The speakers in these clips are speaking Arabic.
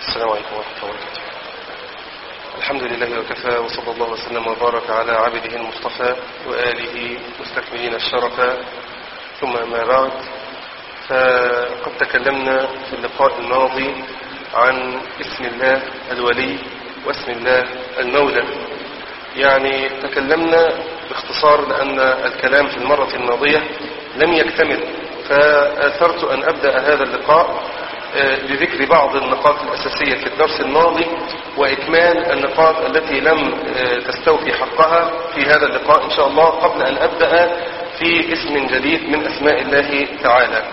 السلام عليكم ورحمة الله وبركاته. الحمد لله وكفى، وصلى الله وسلم وبارك على عبده المصطفى وآله مستكملين الشرف، ثم ما بعد، فقد تكلمنا في اللقاء الماضي عن اسم الله الولي واسم الله المولى. يعني تكلمنا باختصار لأن الكلام في المرة الماضية لم يكتمل، فآثرت أن أبدأ هذا اللقاء بذكر بعض النقاط الأساسية في الدرس الماضي وإكمال النقاط التي لم تستوفي حقها في هذا اللقاء إن شاء الله، قبل أن أبدأ في اسم جديد من أسماء الله تعالى.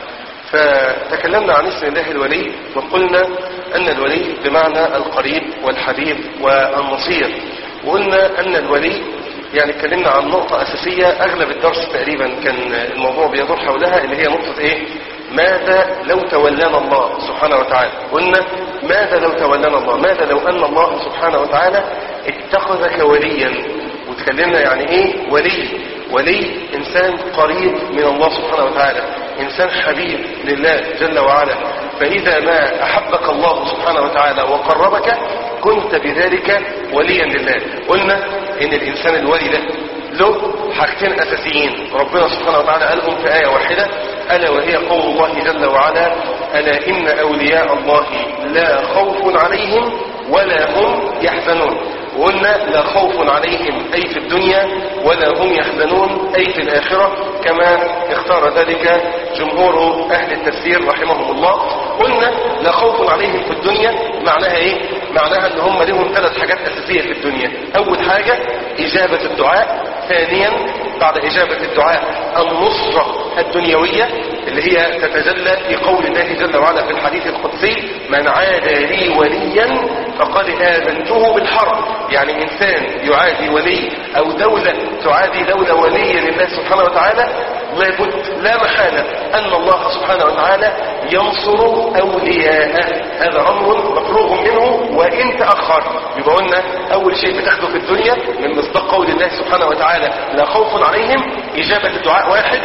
فتكلمنا عن اسم الله الولي، وقلنا أن الولي بمعنى القريب والحبيب والنصير. وقلنا أن الولي يعني اتكلمنا عن نقطة أساسية أغلب الدرس تقريبا كان الموضوع بيدور حولها، اللي هي نقطة إيه؟ ماذا لو تولانا الله سبحانه وتعالى؟ قلنا ماذا لو تولانا الله؟ ماذا لو أن الله سبحانه وتعالى اتخذك وليا؟ وتكلمنا يعني إيه ولي؟ ولي إنسان قريب من الله سبحانه وتعالى، إنسان حبيب لله جل وعلا. فإذا ما أحبك الله سبحانه وتعالى وقربك كنت بذلك وليا لله. قلنا إن الإنسان الولي ده له حاجتين أساسيين ربنا سبحانه وتعالى قالهم في آية واحدة، ألا وهي قول الله جل وعلا: ألا إن أولياء الله لا خوف عليهم ولا هم يحزنون. وقلنا لا خوف عليهم أي في الدنيا، ولا هم يحزنون أي في الآخرة، كما اختار ذلك جمهور أهل التفسير رحمهم الله. قلنا لا خوف عليهم في الدنيا معناها إيه؟ معناها أن هم لهم 3 حاجات أساسية في الدنيا. أول حاجة إجابة الدعاء، ثانيا بعد إجابة الدعاء النصرة الدنيوية اللي هي تتجلى في قول الله جل وعلا في الحديث القدسي: من عادى لي وليا فقد آذنته بالحرب. يعني إنسان يعادي ولي أو دولة تعادي دولة وليا لله سبحانه وتعالى، لابد لا محالة أن الله سبحانه وتعالى ينصر أولياءه. هذا أمر مفروغ منه وإن تأخر. يبقى قلنا أول شيء بتاخده في الدنيا من مصداق قول الله سبحانه وتعالى لا خوف عليهم إجابة الدعاء 1،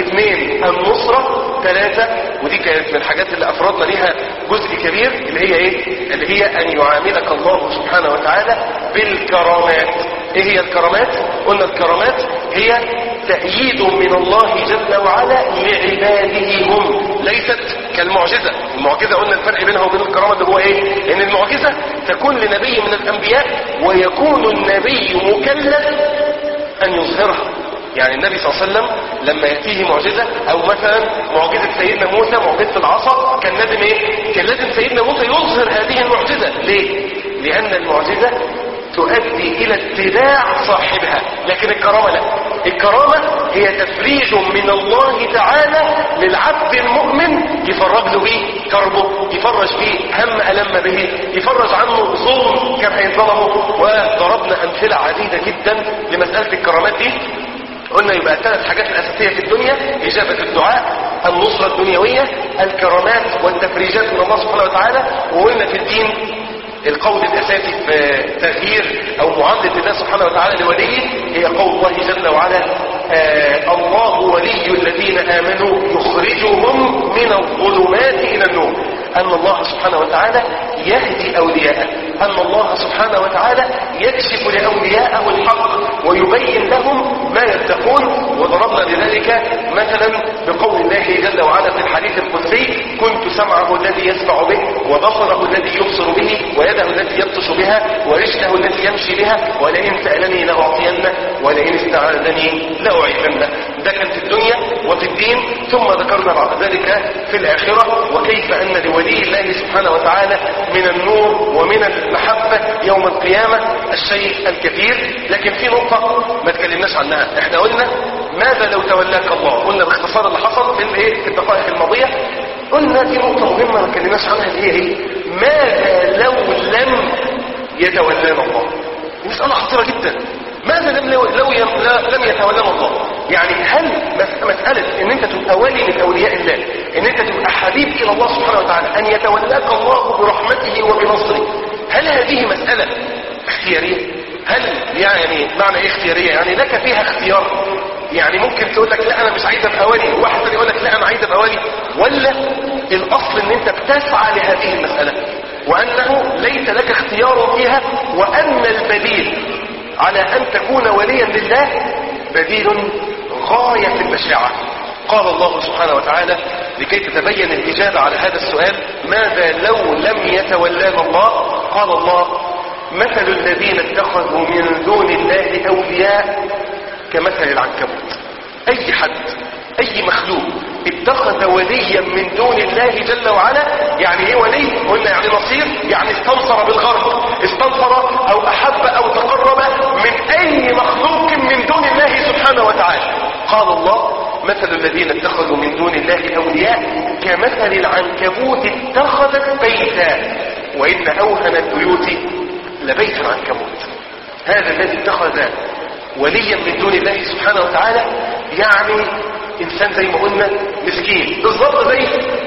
2 النصرة، 3 ودي كانت من الحاجات اللي أفردنا ليها جزء كبير، اللي هي إيه؟ اللي هي أن يعاملك الله سبحانه وتعالى بالكرامات. إيه هي الكرامات؟ قلنا الكرامات هي تأييد من الله جل وعلا لعباده هم، ليست كالمعجزة. المعجزة قلنا الفرق بينها وبين الكرامة اللي هو إيه؟ إن المعجزة تكون لنبي من الأنبياء ويكون النبي مكلف أن يظهرها. يعني النبي صلى الله عليه وسلم لما يأتيه معجزة، أو مثلا معجزة سيدنا موسى، معجزة العصا، كان لازم إيه؟ كان لازم سيدنا موسى يظهر هذه المعجزة. ليه؟ لأن المعجزة تؤدي إلى اتباع صاحبها، لكن الكرامة لا. الكرامة هي تفريج من الله تعالى للعبد المؤمن، يفرج له به كربه، يفرج به هم ألم به، يفرج عنه ظلم كان هيظلمه. وضربنا أمثلة عديدة جدا لمسألة الكرامات دي. قلنا يبقى 3 حاجات الأساسية في الدنيا: إجابة الدعاء، النصرة الدنيوية، الكرامات والتفريجات من الله سبحانه وتعالى. وقلنا في الدين القول الأساسي في تغيير أو معاملة الله سبحانه وتعالى لوليه هي قول الله جل وعلا: الله ولي الذين آمنوا يخرجهم من الظلمات إلى النور. أن الله سبحانه وتعالى يهدي أولياءه، أن الله سبحانه وتعالى يكشف لأولياءه الحق ويبين لهم ما يتقون. وضربنا لذلك مثلا بقول الله جل وعلا في الحديث القدسي: كنت سمعه الذي يسمع به، وبصره الذي يبصر به، ويده التي يبطش بها، ورجله التي يمشي بها، ولئن سألني لأعطينه، ولئن استعاذني لأعيذنه. ده كان في الدنيا وفي الدين. ثم ذكرنا بعد ذلك في الآخرة وكيف أن لولي الله سبحانه وتعالى من النور ومن المحبة يوم القيامة الشيء الكثير. لكن في نقطة ما تكلمناش عنها. احنا قلنا ماذا لو تولاك الله، قلنا باختصار اللي حصل في الدقائق الماضية. قلنا في نقطة مهمة ما تكلمناش عنها، اللي هي ايه؟ ماذا لو لم يتولانا الله؟ مسألة خطيرة جدا. ماذا لم يتولانا الله؟ يعني هل مسألة ان انت تبقى ولي من اولياء الله، ان انت تبقى حبيب الى الله سبحانه وتعالى، ان يتولاك الله برحمته وبنصره، هل هذه مسألة اختيارية؟ هل يعني معنى ايه اختيارية؟ يعني لك فيها اختيار. يعني ممكن تقول لك لا انا مش عايز ابقى ولي، وواحد ثاني يقول لك لا انا عايز ابقى ولي، ولا الاصل ان انت بتسعى لهذه المسألة؟ وانه لك اختيار فيها، وأن البديل على أن تكون وليا لله بديل غاية في البشاعة. قال الله سبحانه وتعالى لكي تتبين الإجابة على هذا السؤال: ماذا لو لم يتولانا الله؟ قال الله: مثل الذين اتخذوا من دون الله أولياء كمثل العنكبوت. أي حد، أي مخلوق اتخذ وليا من دون الله جل وعلا، يعني ايه ولي؟ قلنا يعني نصير، يعني استنصر بالغرب، استنصر او احب او تقرب من اي مخلوق من دون الله سبحانه وتعالى. قال الله: مثل الذين اتخذوا من دون الله اولياء كمثل العنكبوت اتخذت بيتا وان اوهن البيوت لبيت العنكبوت. هذا الذي اتخذ وليا من دون الله سبحانه وتعالى يعني انسان زي ما قلنا مسكين، بالظبط زي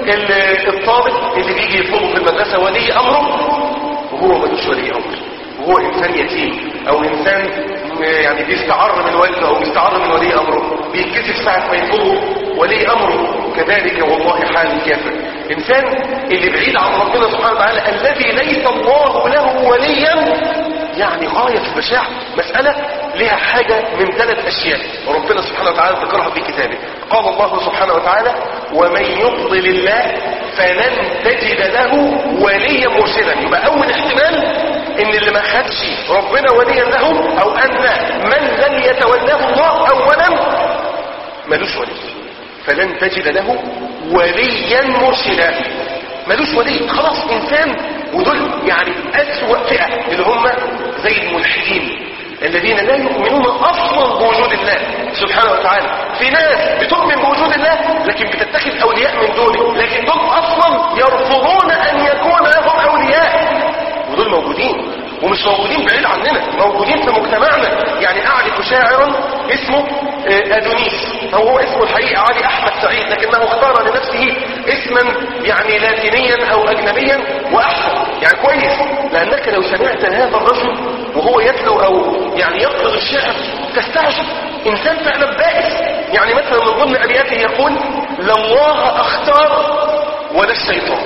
الطالب اللي بيجي يطلبه في المدرسه ولي امره وهو ملوش ولي امر، وهو انسان يتيم او انسان يعني بيستعر من والده او بيستعر من ولي امره، بيتكسف ساعه ما يطلبه ولي امره. كذلك والله حال الكافر، انسان اللي بعيد عن ربنا سبحانه وتعالى الذي ليس الله له وليا، يعني غاية في البشاعة. مسألة لها حاجة من 3 أشياء وربنا سبحانه وتعالى ذكرها في كتابه. قال الله سبحانه وتعالى: ومن يضلل الله فلن تجد له وليا مرشدا. يبقى أول احتمال إن اللي ما خدش ربنا وليا له، أو أن من لم يتولاه الله أولا ملوش ولي، فلن تجد له وليا مرشدا. ملوش ولي، خلاص انسان. ودول يعني اسوأ فئة اللي هم زي الملحدين الذين لا يؤمنون اصلا بوجود الله سبحانه وتعالى. في ناس بتؤمن بوجود الله لكن بتتخذ اولياء من دونه، لكن دول اصلا يرفضون ان يكون لهم اولياء. ودول موجودين، ومش موجودين بعيد عننا، موجودين في مجتمعنا. يعني اعرف شاعرا اسمه ادونيس، هو اسمه الحقيقي علي احمد سعيد، لكنه اختار لنفسه اسما يعني لاتينيا او اجنبيا واحسن، يعني كويس. لانك لو سمعت هذا الرجل وهو يتلو او يعني يقرض الشعر تستعجب، انسان فعلا بائس. يعني مثلا من ضمن ابياته يقول: لا الله اختار ولا الشيطان،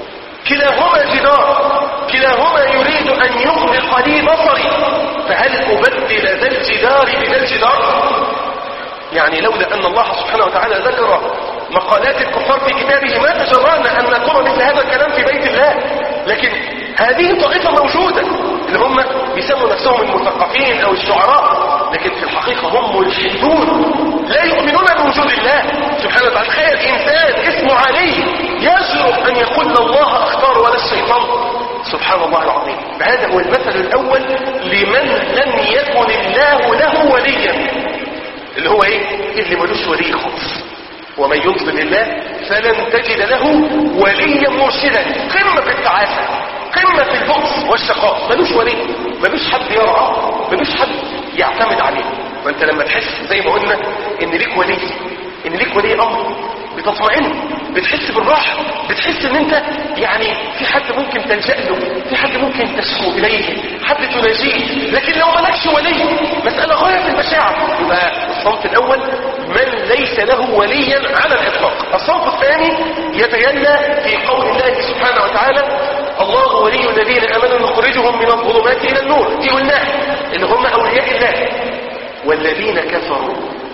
كلاهما جدار، كلاهما يريد ان يغلق لي بصري، فهل ابدل ذا الجدار بذا الجدار؟ يعني لولا ان الله سبحانه وتعالى ذكر مقالات الكفار في كتابه ما تجرأنا ان نقول مثل هذا الكلام في بيت الله. لكن هذه طائفة موجودة اللي هم بيسموا نفسهم المثقفين او الشعراء، لكن في الحقيقة هم ملحدون لا يؤمنون بوجود الله سبحانه وتعالى. تخيل انسان اسمه علي يجرؤ ان يقول الله اختار ولا الشيطان، سبحان الله العظيم. فهذا هو المثل الاول لمن لم يكن الله له وليا، اللي هو ايه؟ اللي ملوش ولي خالص. ومن يضلل الله فلن تجد له وليا مرشدا. قمة في التعاسة، قمة في البؤس والشقاء، ملوش ولي، ملوش حد يرعى، ملوش حد يعتمد عليه. وانت لما تحس زي ما قلنا ان ليك ولي، ان ليك ولي امر، بتطمئن، بتحس بالراحة، بتحس ان انت يعني في حد ممكن تلجأ له، في حد ممكن تشكو اليه، حد تناجيه. لكن لو مالكش ولي مسألة غاية في البشاعة. يبقى الصنف الاول من ليس له وليا على الاطلاق. الصنف الثاني يتجلى في قول الله سبحانه وتعالى: الله ولي الذين امنوا يخرجهم من الظلمات الى النور. دي قلناها اللي هم اولياء الله. والذين كفروا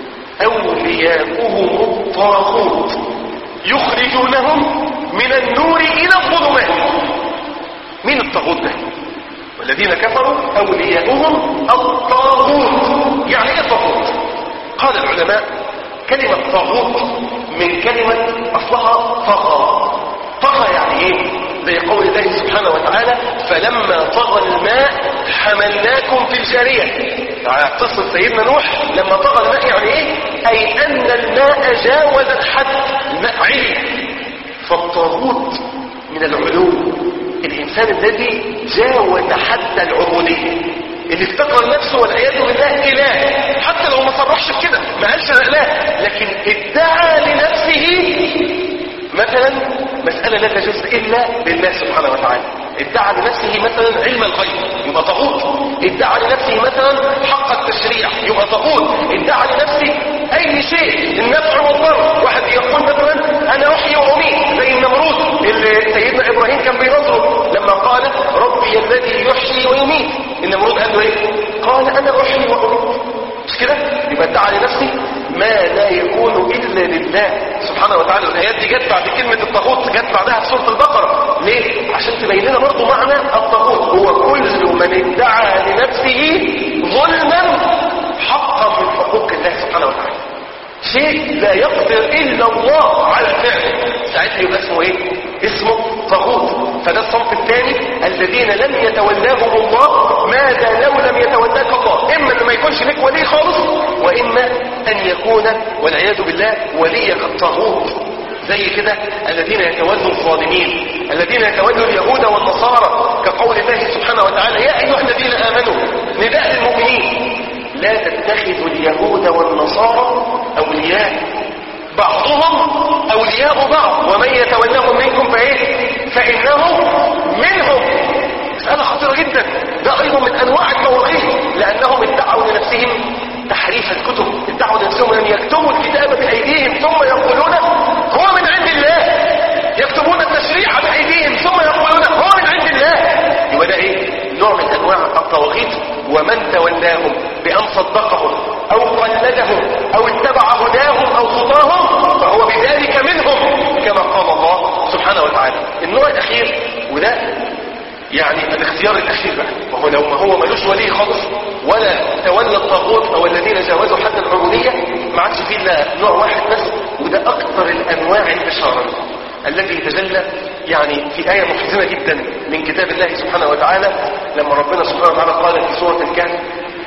اولياؤهم الطاغوت يخرجونهم من النور الى الظلمات. مين الطاغوت ده؟ والذين كفروا اولياؤهم الطاغوت. يعني ايه طاغوت؟ قال العلماء: كلمة طاغوت من كلمة اصلها طغى. طغى يعني ايه؟ زي قول الله سبحانه وتعالى: فلما طغى الماء حملناكم في الجارية. يعني قصة سيدنا نوح لما طغى الماء يعني ايه؟ اي ان الماء جاوز الحد، الماء علي. فالطاغوت من العلو، الانسان الذي جاوز حد العبودية، اللي افتكر نفسه والعياذ بالله اله، حتى لو ما صرحش بكده، ما قالش انا اله، لكن ادعى لنفسه مثلا مسألة لا تجوز إلا لله سبحانه وتعالى. ادعى لنفسه مثلا علم الغيب، يبقى طاغوت. ادعى لنفسه مثلا حق التشريع، يبقى طاغوت. ادعى لنفسه أي شيء، النفع والضر. واحد يقول مثلا أنا أحيي وأميت، زي النمرود اللي سيدنا إبراهيم كان بينظره لما قال: ربي الذي وتعالى. الآيات دي جت بعد كلمة الطاغوت، جت بعدها في سورة البقرة. ليه؟ عشان تبين لنا برضه معنى الطاغوت. هو كل من ادعى لنفسه ظلما حقا من حقوق الله سبحانه وتعالى، شيء لا يقدر إلا الله على فعله، ساعتها يبقى اسمه ايه؟ اسمه طاغوت. فده الصنف الثاني الذين لم يتولاهم الله. ماذا لو لم يتولاك الله؟ اما ان ما يكونش لك ولي خالص، واما ان يكون والعياذ بالله وليك الطاغوت. زي كده الذين يتولوا الظالمين، الذين يتولوا اليهود والنصارى، كقول الله سبحانه وتعالى يا ايها الذين امنوا، نداء للمؤمنين لا تتخذوا اليهود والنصارى اولياء بعضهم اولياء بعض ومن يتولهم منكم فانه منهم. مسألة خطيرة جدا. ده ايضا من انواع التوغيط، لانهم ادعوا لنفسهم تحريف الكتب، ادعوا لنفسهم ان يكتبوا الكتاب بايديهم ثم يقولون هو من عند الله، يكتبون التشريع بايديهم ثم يقولون هو من عند الله. يبقى ده ايه؟ نوع من انواع التوغيط. ومن تولاهم بان صدقهم او قلدهم او اتبع هداهم او خطاهم فهو بذلك منهم، كما قال الله سبحانه وتعالى. النوع الاخير، وده يعني الاختيار الاخير بقى، وهو لو ما هو ملوش ولي خالص ولا تولى الطاغوت او الذين جاوزوا حد العبوديه، ما عادش فيه الا نوع واحد بس، وده اكثر الانواع انتشارا الذي تجلى يعني في آية محزنة جدا من كتاب الله سبحانه وتعالى، لما ربنا سبحانه وتعالى قال في سورة الكهف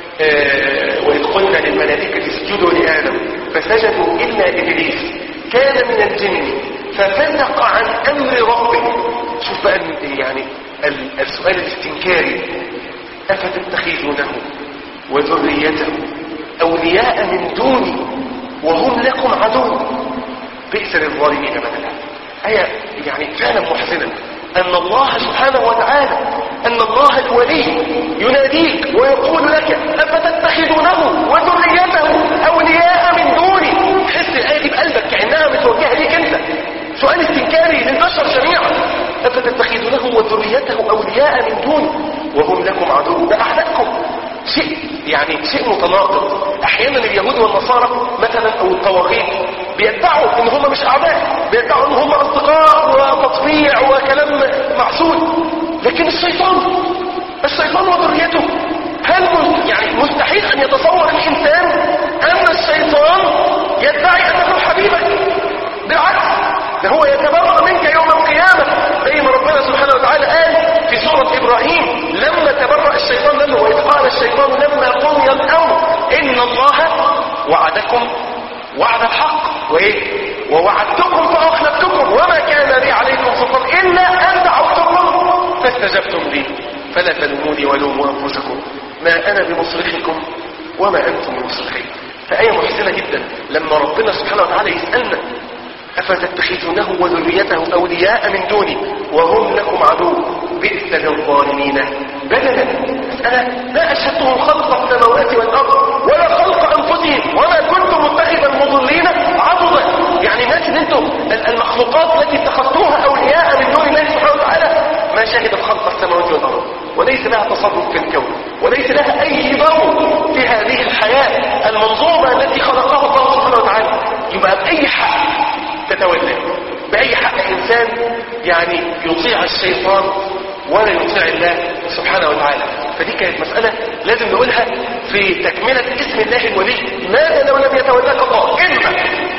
وإذ قلنا للملائكة اسجدوا لآدم فسجدوا إلا إبليس كان من الجن ففسق عن أمر ربه. شوف بقى يعني السؤال الاستنكاري، أفتتخذونه وذريته أولياء من دوني وهم لكم عدو بئس للظالمين بدلا. آية يعني فعلا محزنة، أن الله سبحانه وتعالى، أن الله الولي يناديك ويقول لك أفتتخذونه وذريته أولياء من دوني. حس الآية دي بقلبك كأنها متوجهة ليك أنت، سؤال استنكاري للبشر جميعا. أفتتخذونه وذريته أولياء من دوني وهم لكم عدو، ده أعدائكم. شيء متناقض. احيانا اليهود والنصارى مثلا او الطواغيت بيدعوا ان هم مش اعداء، بيدعوا ان هم اصدقاء وتطبيع وكلام معسول، لكن الشيطان وذريته، هل يعني مستحيل ان يتصور الانسان ان الشيطان يدعي انه حبيبك؟ بالعكس، ده هو يتبرأ منك يوم القيامة، زي ما ربنا سبحانه وتعالى قال في سورة إبراهيم لما تبرأ الشيطان منه، وإذ قال الشيطان لما قضي الأمر إن الله وعدكم وعد الحق ووعدتكم فأخلفتكم وما كان لي عليكم سلطان إلا أن دعوتكم فاستجبتم لي فلا تلوموني ولوموا أنفسكم ما أنا بمصرخكم وما أنتم بمصرخي. فآية محزنة جدا لما ربنا سبحانه وتعالى يسألنا أفتتخذونه وذريته أولياء من دوني وهم لكم عدو بئس للظالمين بدلا. أنا لا أشهدتهم خلق السماوات والأرض ولا خلق أنفسهم وما كنت متخذ المضلين عضدا. يعني الناس انتم المخلوقات التي اتخذتوها أولياء من دون الله سبحانه وتعالى ما شهدت خلق السماوات والأرض، وليس لها تصرف في الكون، وليس لها أي دور في هذه الحياة المنظومة التي خلقها الله سبحانه وتعالى. يبقى بأي حق تتولى، بأي حق إنسان يعني يطيع الشيطان ولا يطيع الله سبحانه وتعالى؟ فدي كانت مسألة لازم نقولها في تكملة اسم الله الولي. ماذا لو لم يتولاك الله؟ إما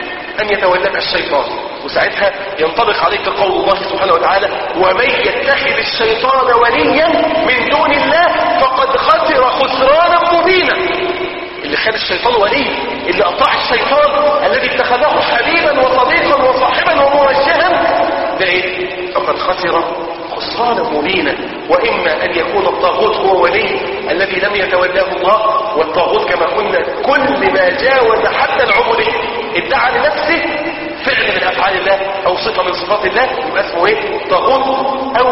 أن يتولاك الشيطان، وساعتها ينطبق عليك قول الله سبحانه وتعالى ومن يتخذ الشيطان وليا من دون الله فقد خسر خسرانا مبينا. اللي خد الشيطان ولي، اللي أطاع الشيطان، الذي اتخذه حبيبا وصديقا وصاحبا وموجها، ده ايه؟ فقد خسر خسرانا مبينا. وإما أن يكون الطاغوت هو ولي الذي لم يتولاه الله، والطاغوت كما قلنا كل ما جاوز حتى العبودية ادعى لنفسه فعل من أفعال الله أو صفة من صفات الله، يبقى اسمه ايه؟ طاغوت. أو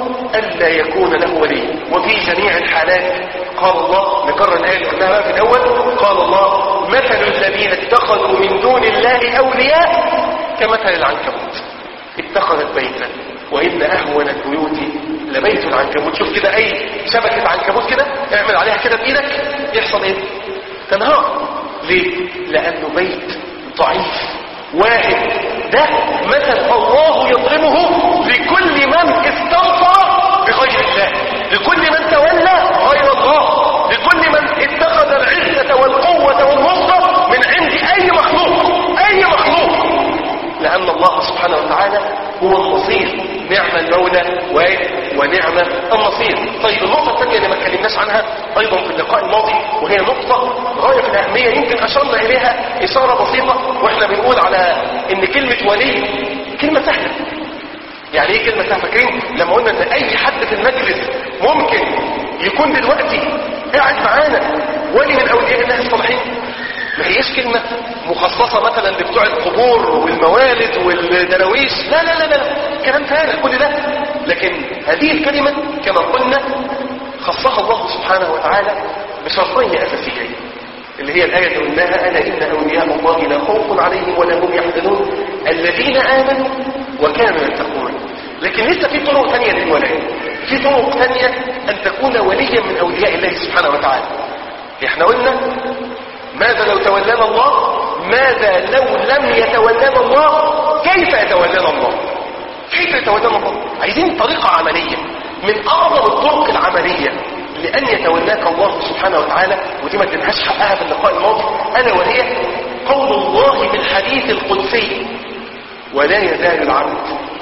ألا يكون له ولي. وفي جميع الحالات قال الله، نكرر الآية اللي قلناها في الأول، قال الله مثل الذين اتخذوا من دون الله أولياء كمثل العنكبوت اتخذت بيتا وإن أهون البيوت لبيت العنكبوت. شوف كده أي شبكة عنكبوت كده اعمل عليها كده بإيدك، يحصل ايه؟ تنهار. ليه؟ لأنه بيت ضعيف واحد ده مثل الله يضربه لكل من استنصر بغير الله، لكل من تولى غير الله، لكل من اتخذ العزة والقوة والنصرة من عند اي مخلوق، اي مخلوق، لان الله سبحانه وتعالى هو النصير، نعم المولى ونعم النصير. طيب النقطة الثانية اللي ما اتكلمناش عنها ايضا في اللقاء الماضي، وهي نقطة غاية في الاهمية، يمكن اشرنا اليها اشارة بسيطة واحنا بنقول على ان كلمة ولي كلمة سهلة. يعني ايه كلمة سهلة؟ فاكرين لما قلنا ان اي حد في المجلس ممكن يكون دلوقتي قاعد معانا ولي من اولياء الله الصالحين؟ ما هيش كلمة مخصصة مثلا لبتوع القبور والموالد والدراويش، لا لا لا لا، كلام فارغ كل ده. لكن هذه الكلمة كما قلنا خصها الله سبحانه وتعالى بشرطين اساسيين، اللي هي الآية اللي قلناها: ألا إن أولياء الله لا خوف عليهم ولا هم يحزنون الذين آمنوا وكانوا يتقون. لكن لسه في طرق ثانية للولاية، في طرق ثانية أن تكون وليا من أولياء الله سبحانه وتعالى. احنا قلنا ماذا لو تولانا الله، ماذا لو لم يتولانا الله، كيف يتولانا الله، كيف يتولانا الله. عايزين طريقة عملية، من أعظم الطرق العملية لأن يتولاك الله سبحانه وتعالى، ودي ما اديناهاش حقها في اللقاء الماضي، ألا وهي قول الله بالحديث القدسي: ولا يزال العبد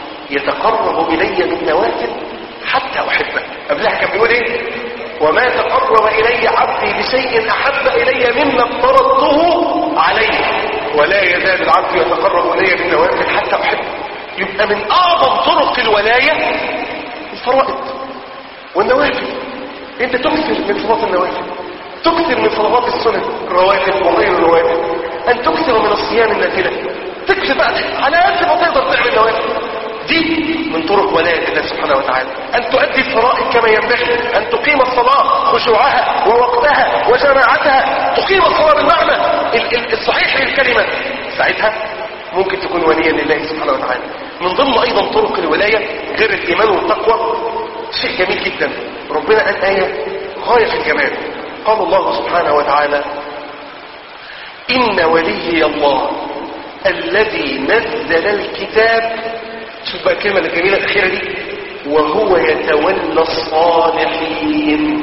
يتقرب إلي بالنوافل حتى أحبه. قبلها كان بيقول إيه؟ وما تقرب إلي عبدي بشيء أحب إلي مما افترضته عليه، ولا يزال العبد يتقرب إلي بالنوافل حتى أحبه. يبقى من أعظم طرق الولاية الفرائض والنوافل. انت تكثر من صلاة النوافل، تكثر من صلوات السنن الرواتب وغير الرواتب، ان تكثر من الصيام النافلة، تكثر بقى على قد ما تقدر تعمل نوافل. دي من طرق ولاية الله سبحانه وتعالى، ان تؤدي الفرائض كما ينبغي، ان تقيم الصلاة خشوعها ووقتها وجماعتها، تقيم الصلاة بالمعنى الصحيح للكلمة، ساعتها ممكن تكون وليا لله سبحانه وتعالى. من ضمن ايضا طرق الولاية غير الايمان والتقوى شيء جميل جدا، ربنا قال آية غاية في الجمال. قال الله سبحانه وتعالى: إن ولي الله الذي نزل الكتاب. شوف بقى الكلمة الجميلة الأخيرة دي: وهو يتولى الصالحين.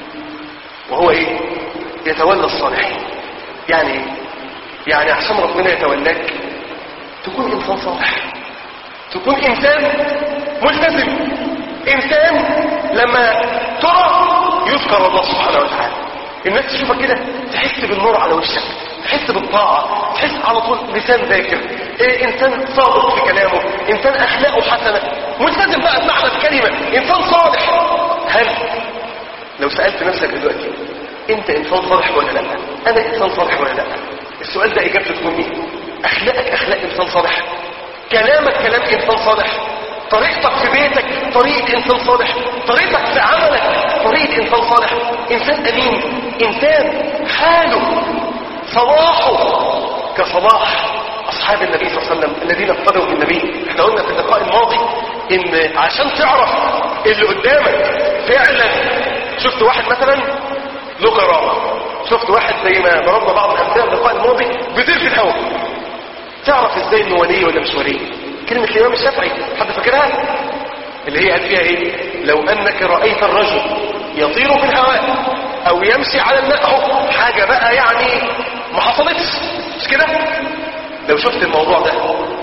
وهو ايه؟ يتولى الصالحين. يعني ايه؟ يعني عشان ربنا يتولاك تكون انسان صالح، تكون انسان ملتزم، انسان لما ترى يذكر الله سبحانه وتعالى، الناس تشوفك كده تحس بالنور على وشك، تحس بالطاعة، تحس على طول لسان ذاكر، انسان صادق في كلامه، انسان اخلاقه حسنة، ملتزم بقى بمعنى الكلمة، انسان صالح. هل لو سألت نفسك دلوقتي انت انسان صالح ولا لا؟ انا انسان صالح ولا لا؟ السؤال ده اجابته تكون ايه؟ اخلاقك اخلاق انسان صالح، كلامك كلام انسان صالح، طريقتك في بيتك طريقة انسان صالح، طريقتك في عملك طريقة انسان صالح، انسان امين، انسان حاله صلاحه كصلاح اصحاب النبي صلى الله عليه وسلم الذين اقتدوا بالنبي. احنا قلنا في اللقاء الماضي ان عشان تعرف اللي قدامك فعلا، شفت واحد مثلا له كرامة، شفت واحد زي ما ضربنا بعض الامثله في اللقاء الماضي بيطير في الهواء، تعرف ازاي انه ولي ولا مش ولي؟ كلمة الامام الشافعي حد فاكرها؟ اللي هي قال فيها ايه؟ لو انك رأيت الرجل يطير في الهواء او يمشي على الماء، اهو حاجة بقى يعني ما حصلتش، مش كده؟ لو شفت الموضوع ده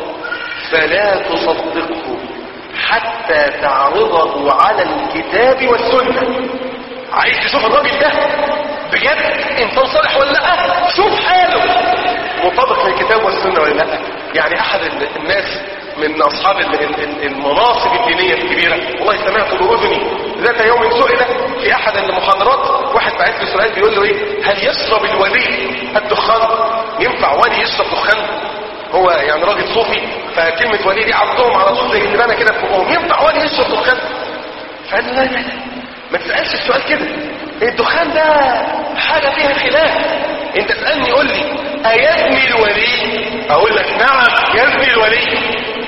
فلا تصدقه حتى تعرضه على الكتاب والسنة. عايز تشوف الراجل ده بجد انسان صالح ولا لا؟ شوف حاله مطابق للكتاب والسنة ولا لا. يعني احد الناس من اصحاب المناصب الدينية الكبيرة، والله سمعت بأذني ذات يوم سئل في احد المحاضرات، واحد بعت له سؤال بيقول له ايه: هل يشرب الولي الدخان؟ ينفع ولي يشرب دخان؟ هو يعني راجل صوفي، فكلمة ولي دي عرضهم على طول زي اللي انا كده في فوقهم، ينفع ولي يشرب دخان؟ فقال لا لا لا، ما تسألش السؤال كده، الدخان ده حاجة فيها خلاف، انت تسألني قول لي ايزني الولي؟ اقول لك نعم يزني الولي.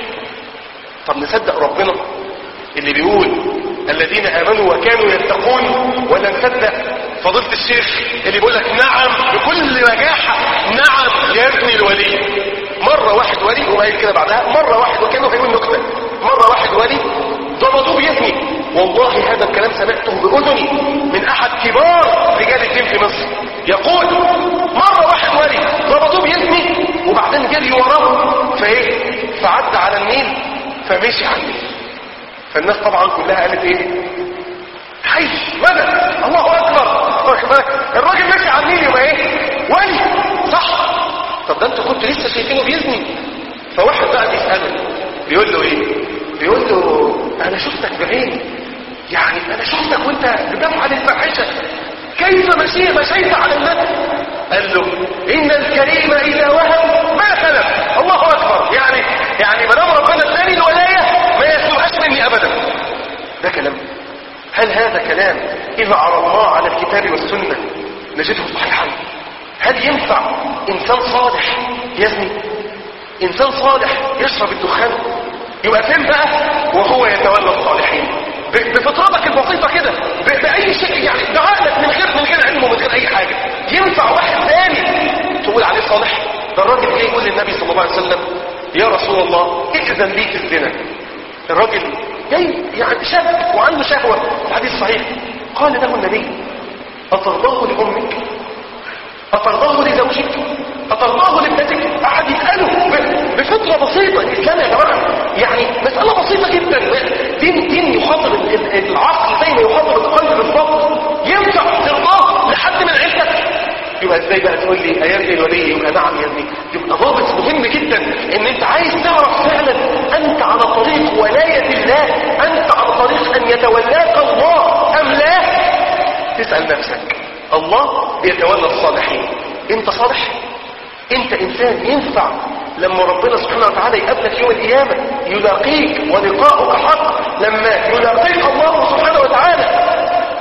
طب نصدق ربنا اللي بيقول الذين امنوا وكانوا يتقون، ولا نصدق فضيلة الشيخ اللي بيقول لك نعم بكل نجاحة نعم يزني الولي؟ مرة واحد ولي، وقال كده بعدها مرة واحد، وكانه هيقول نكتة، مرة واحد ولي ضربوه بيزني، والله هذا الكلام سمعته بأذني من أحد كبار رجال الدين في مصر، يقول مرة واحد ولي ضربوه بيزني وبعدين جري وراه فعدى على النيل فمشي على النيل. فالناس طبعا كلها قالت ايه؟ حي مدد، الله اكبر، الراجل ماشي على النيل يبقى ايه؟ ولي صح. طب ده انتوا كنتوا لسه شايفينه بيزني. فواحد بقى بيسأله بيقول له ايه؟ بيقول له انا شفتك بعيني، يعني انا شفتك وانت بتفعل الفاحشه، كيف مشيت على النبي؟ قال له ان الكريم اذا وهب ما خلف، الله اكبر، يعني ما دام ربنا اداني الولايه ما يسلبهاش مني ابدا. ده كلام؟ هل هذا كلام اذا عرضناه على الكتاب والسنه نجده صحيحا؟ هل ينفع انسان صالح يزني؟ انسان صالح يشرب الدخان؟ يبقى فين بقى وهو يتولى الصالحين بفطرتك البسيطه كده، باي شيء، يعني بعقلك من غير علم ومن غير اي حاجه. ينفع واحد ثاني تقول عليه صالح؟ ده الراجل جاي يقول للنبي صلى الله عليه وسلم يا رسول الله اذن لي في الزنا. الراجل جاي يعني شاب وعنده شهوه، الحديث صحيح. قال له النبي أترضاه لأمك؟ أترضاه لزوجك؟ أترضاه لابنتك؟ أحد يسأله بفطرة بسيطة. الإسلام يا جماعة يعني مسألة بسيطة جدا، دين يخاطب العقل زي ما يخاطب القلب بالضبط. ينفع ترضاه لحد من عيلتك؟ يبقى ازاي بقى تقول لي ايام الولي؟ يبقى نعم يا ابني، يبقى ضابط مهم جدا ان انت عايز تعرف فعلا انت على طريق ولاية الله، انت على طريق ان يتولاك الله ام لا. تسأل نفسك، الله بيتولى الصالحين، انت صالح؟ انت انسان ينفع لما ربنا سبحانه وتعالى يقابلك يوم القيامة يلاقيك ولقاؤك حق، لما يلاقيك الله سبحانه وتعالى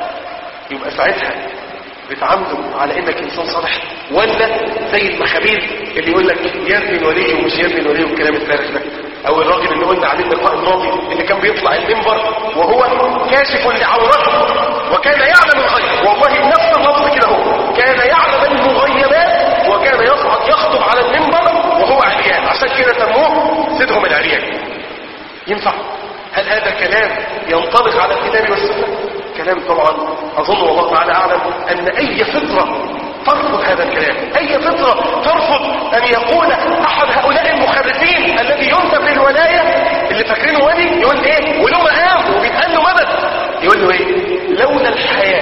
يبقى ساعتها بتعامله على انك انسان صالح، ولا زي المخابير اللي يقول لك يزني الولي ومش يزني الولي والكلام الفارغ ده، او الراجل اللي قلنا عليه اللقاء الماضي اللي كان بيطلع المنبر وهو كاشف لعورته وكان يعلم الغيب، والله نفس اللفظ كده، هو كان يعلم المغيبات وكان يصعد يخطب على المنبر وهو عريان، عشان كده سموه سيدهم العريان. ينفع؟ هل هذا كلام ينطبق على الكتاب والسنة؟ كلام طبعا اظن والله تعالى اعلم ان اي فطرة ترفض هذا الكلام، اي فطرة ترفض ان يقول احد هؤلاء المخرفين الذي ينسب للولاية اللي فاكرينه ولي، يقول ايه وله مقام وبيتقال له مدد، يقول له ايه لولا الحياء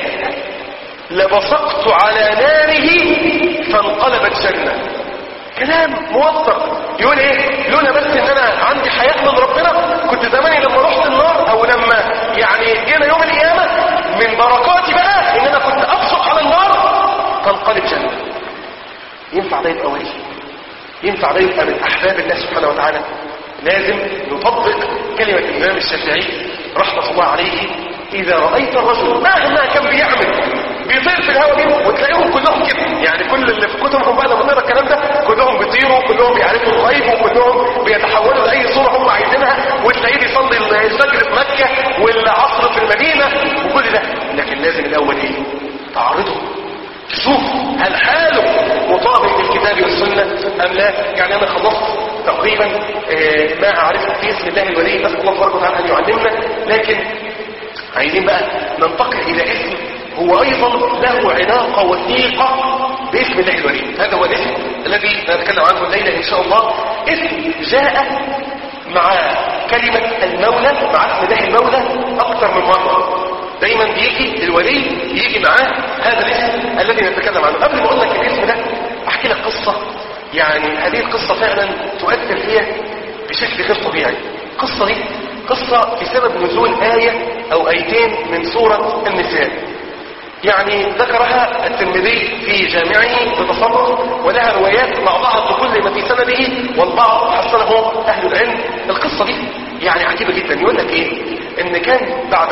لبصقت على ناره فانقلبت جنة. كلام موثق. يقول ايه لولا بس ان انا عندي حياء من ربنا كنت زماني لما رحت النار، او لما يعني جينا يوم القيامة من بركاتي بقى ان انا كنت ابصق على النار تنقلب جنة. ينفع ده يبقى ولي؟ ينفع ده يبقى من احباب الله سبحانه وتعالى؟ لازم نطبق كلمة الإمام الشافعي رحمة الله عليه، إذا رأيت الرجل مهما كان بيعمل بيطير في الهواء بيه، وتلاقيهم كلهم كده، يعني كل اللي في كتبهم بقى لما نقرا الكلام ده كلهم بيطيروا، كلهم بيعرفوا الغيب، وكلهم بيتحولوا لأي صورة هم عايزينها، وتلاقيه بيصلي الفجر في مكة والعصر في المدينة وكل ده. لكن لازم الأول إيه؟ تعرضه، تشوف هل حاله مطابق للكتاب والسنة أم لا. يعني أنا خلصت تقريبا ما أعرفه في اسم الله الولي، نسأل الله تبارك وتعالى أن يعلمنا، لكن عايزين بقى ننتقل إلى اسم هو أيضا له علاقة وثيقة باسم الله الولي. هذا هو الاسم الذي نتكلم عنه الليلة إن شاء الله. اسم جاء مع كلمة المولى، مع اسم الله المولى أكثر من مرة. دايما بيجي الولي يجي معاه هذا الاسم الذي نتكلم عنه. قبل ما أقول لك الاسم ده أحكي لك قصة، يعني هذه القصة فعلا تؤثر فيها بشكل غير طبيعي. القصة دي قصة بسبب نزول آية أو آيتين من سورة النساء، يعني ذكرها الترمذي في جامعه بتصرف، ولها روايات بعضها بكل ما في سنده والبعض حسنه أهل العلم. القصة دي يعني عجيبة جدا. يقول لك إيه؟ إن كان بعد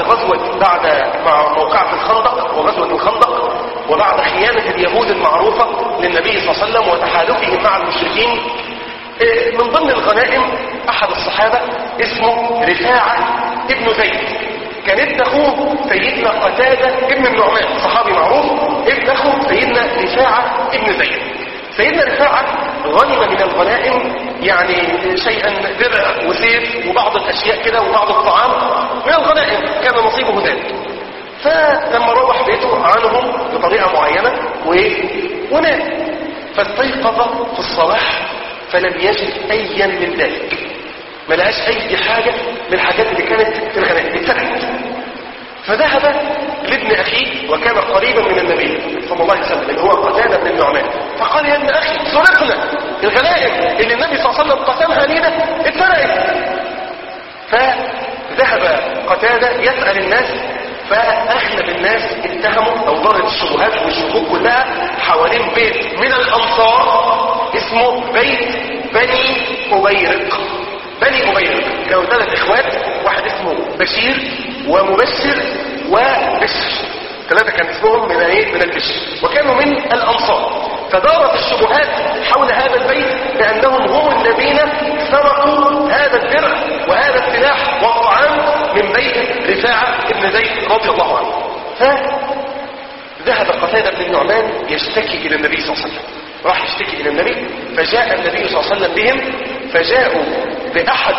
مع موقعة الخندق وغزوة الخندق، وبعد خيانة اليهود المعروفة للنبي صلى الله عليه وسلم وتحالفهم مع المشركين، من ضمن الغنائم أحد الصحابة اسمه رفاعة ابن زيد، كان ابن اخوه سيدنا قتادة ابن النعمان، صحابي معروف، ابن اخوه سيدنا رفاعة ابن زيد. سيدنا رفاعة غنم من الغنائم يعني شيئا، درع وسيف وبعض الاشياء كده وبعض الطعام من الغنائم، كان نصيبه ذلك. فلما روح بيته عنهم بطريقة معينة ونام، فاستيقظ في الصباح فلم يجد ايا من ذلك، ما لقاش اي حاجة من الحاجات اللي كانت في الغنائم، اتسرقت. فذهب لابن اخيه وكان قريبا من النبي صلى الله عليه وسلم اللي هو قتادة بن النعمان، فقال يا ابن اخي سرقنا الغنائم اللي النبي صلى الله عليه وسلم قسمها لنا اتسرقت. فذهب قتادة يسأل الناس، فاغلب الناس اتهموا او ظهرت الشبهات والشكوك كلها حوالين بيت من الانصار اسمه بيت بني أبيرق. بني أبيرق كانوا 3 اخوات، واحد اسمه بشير ومبشر وبشر، 3 كان اسمهم من البشر، وكانوا من الانصار. فدارت الشبهات حول هذا البيت بانهم هم الذين سرقوا هذا الدرع وهذا السلاح والطعام من بيت رفاعة بن زيد رضي الله عنه. فذهب قتادة بن النعمان يشتكي الى النبي صلى الله عليه وسلم، راح يشتكي الى النبي، فجاء النبي صلى الله عليه وسلم بهم، فجاءوا باحد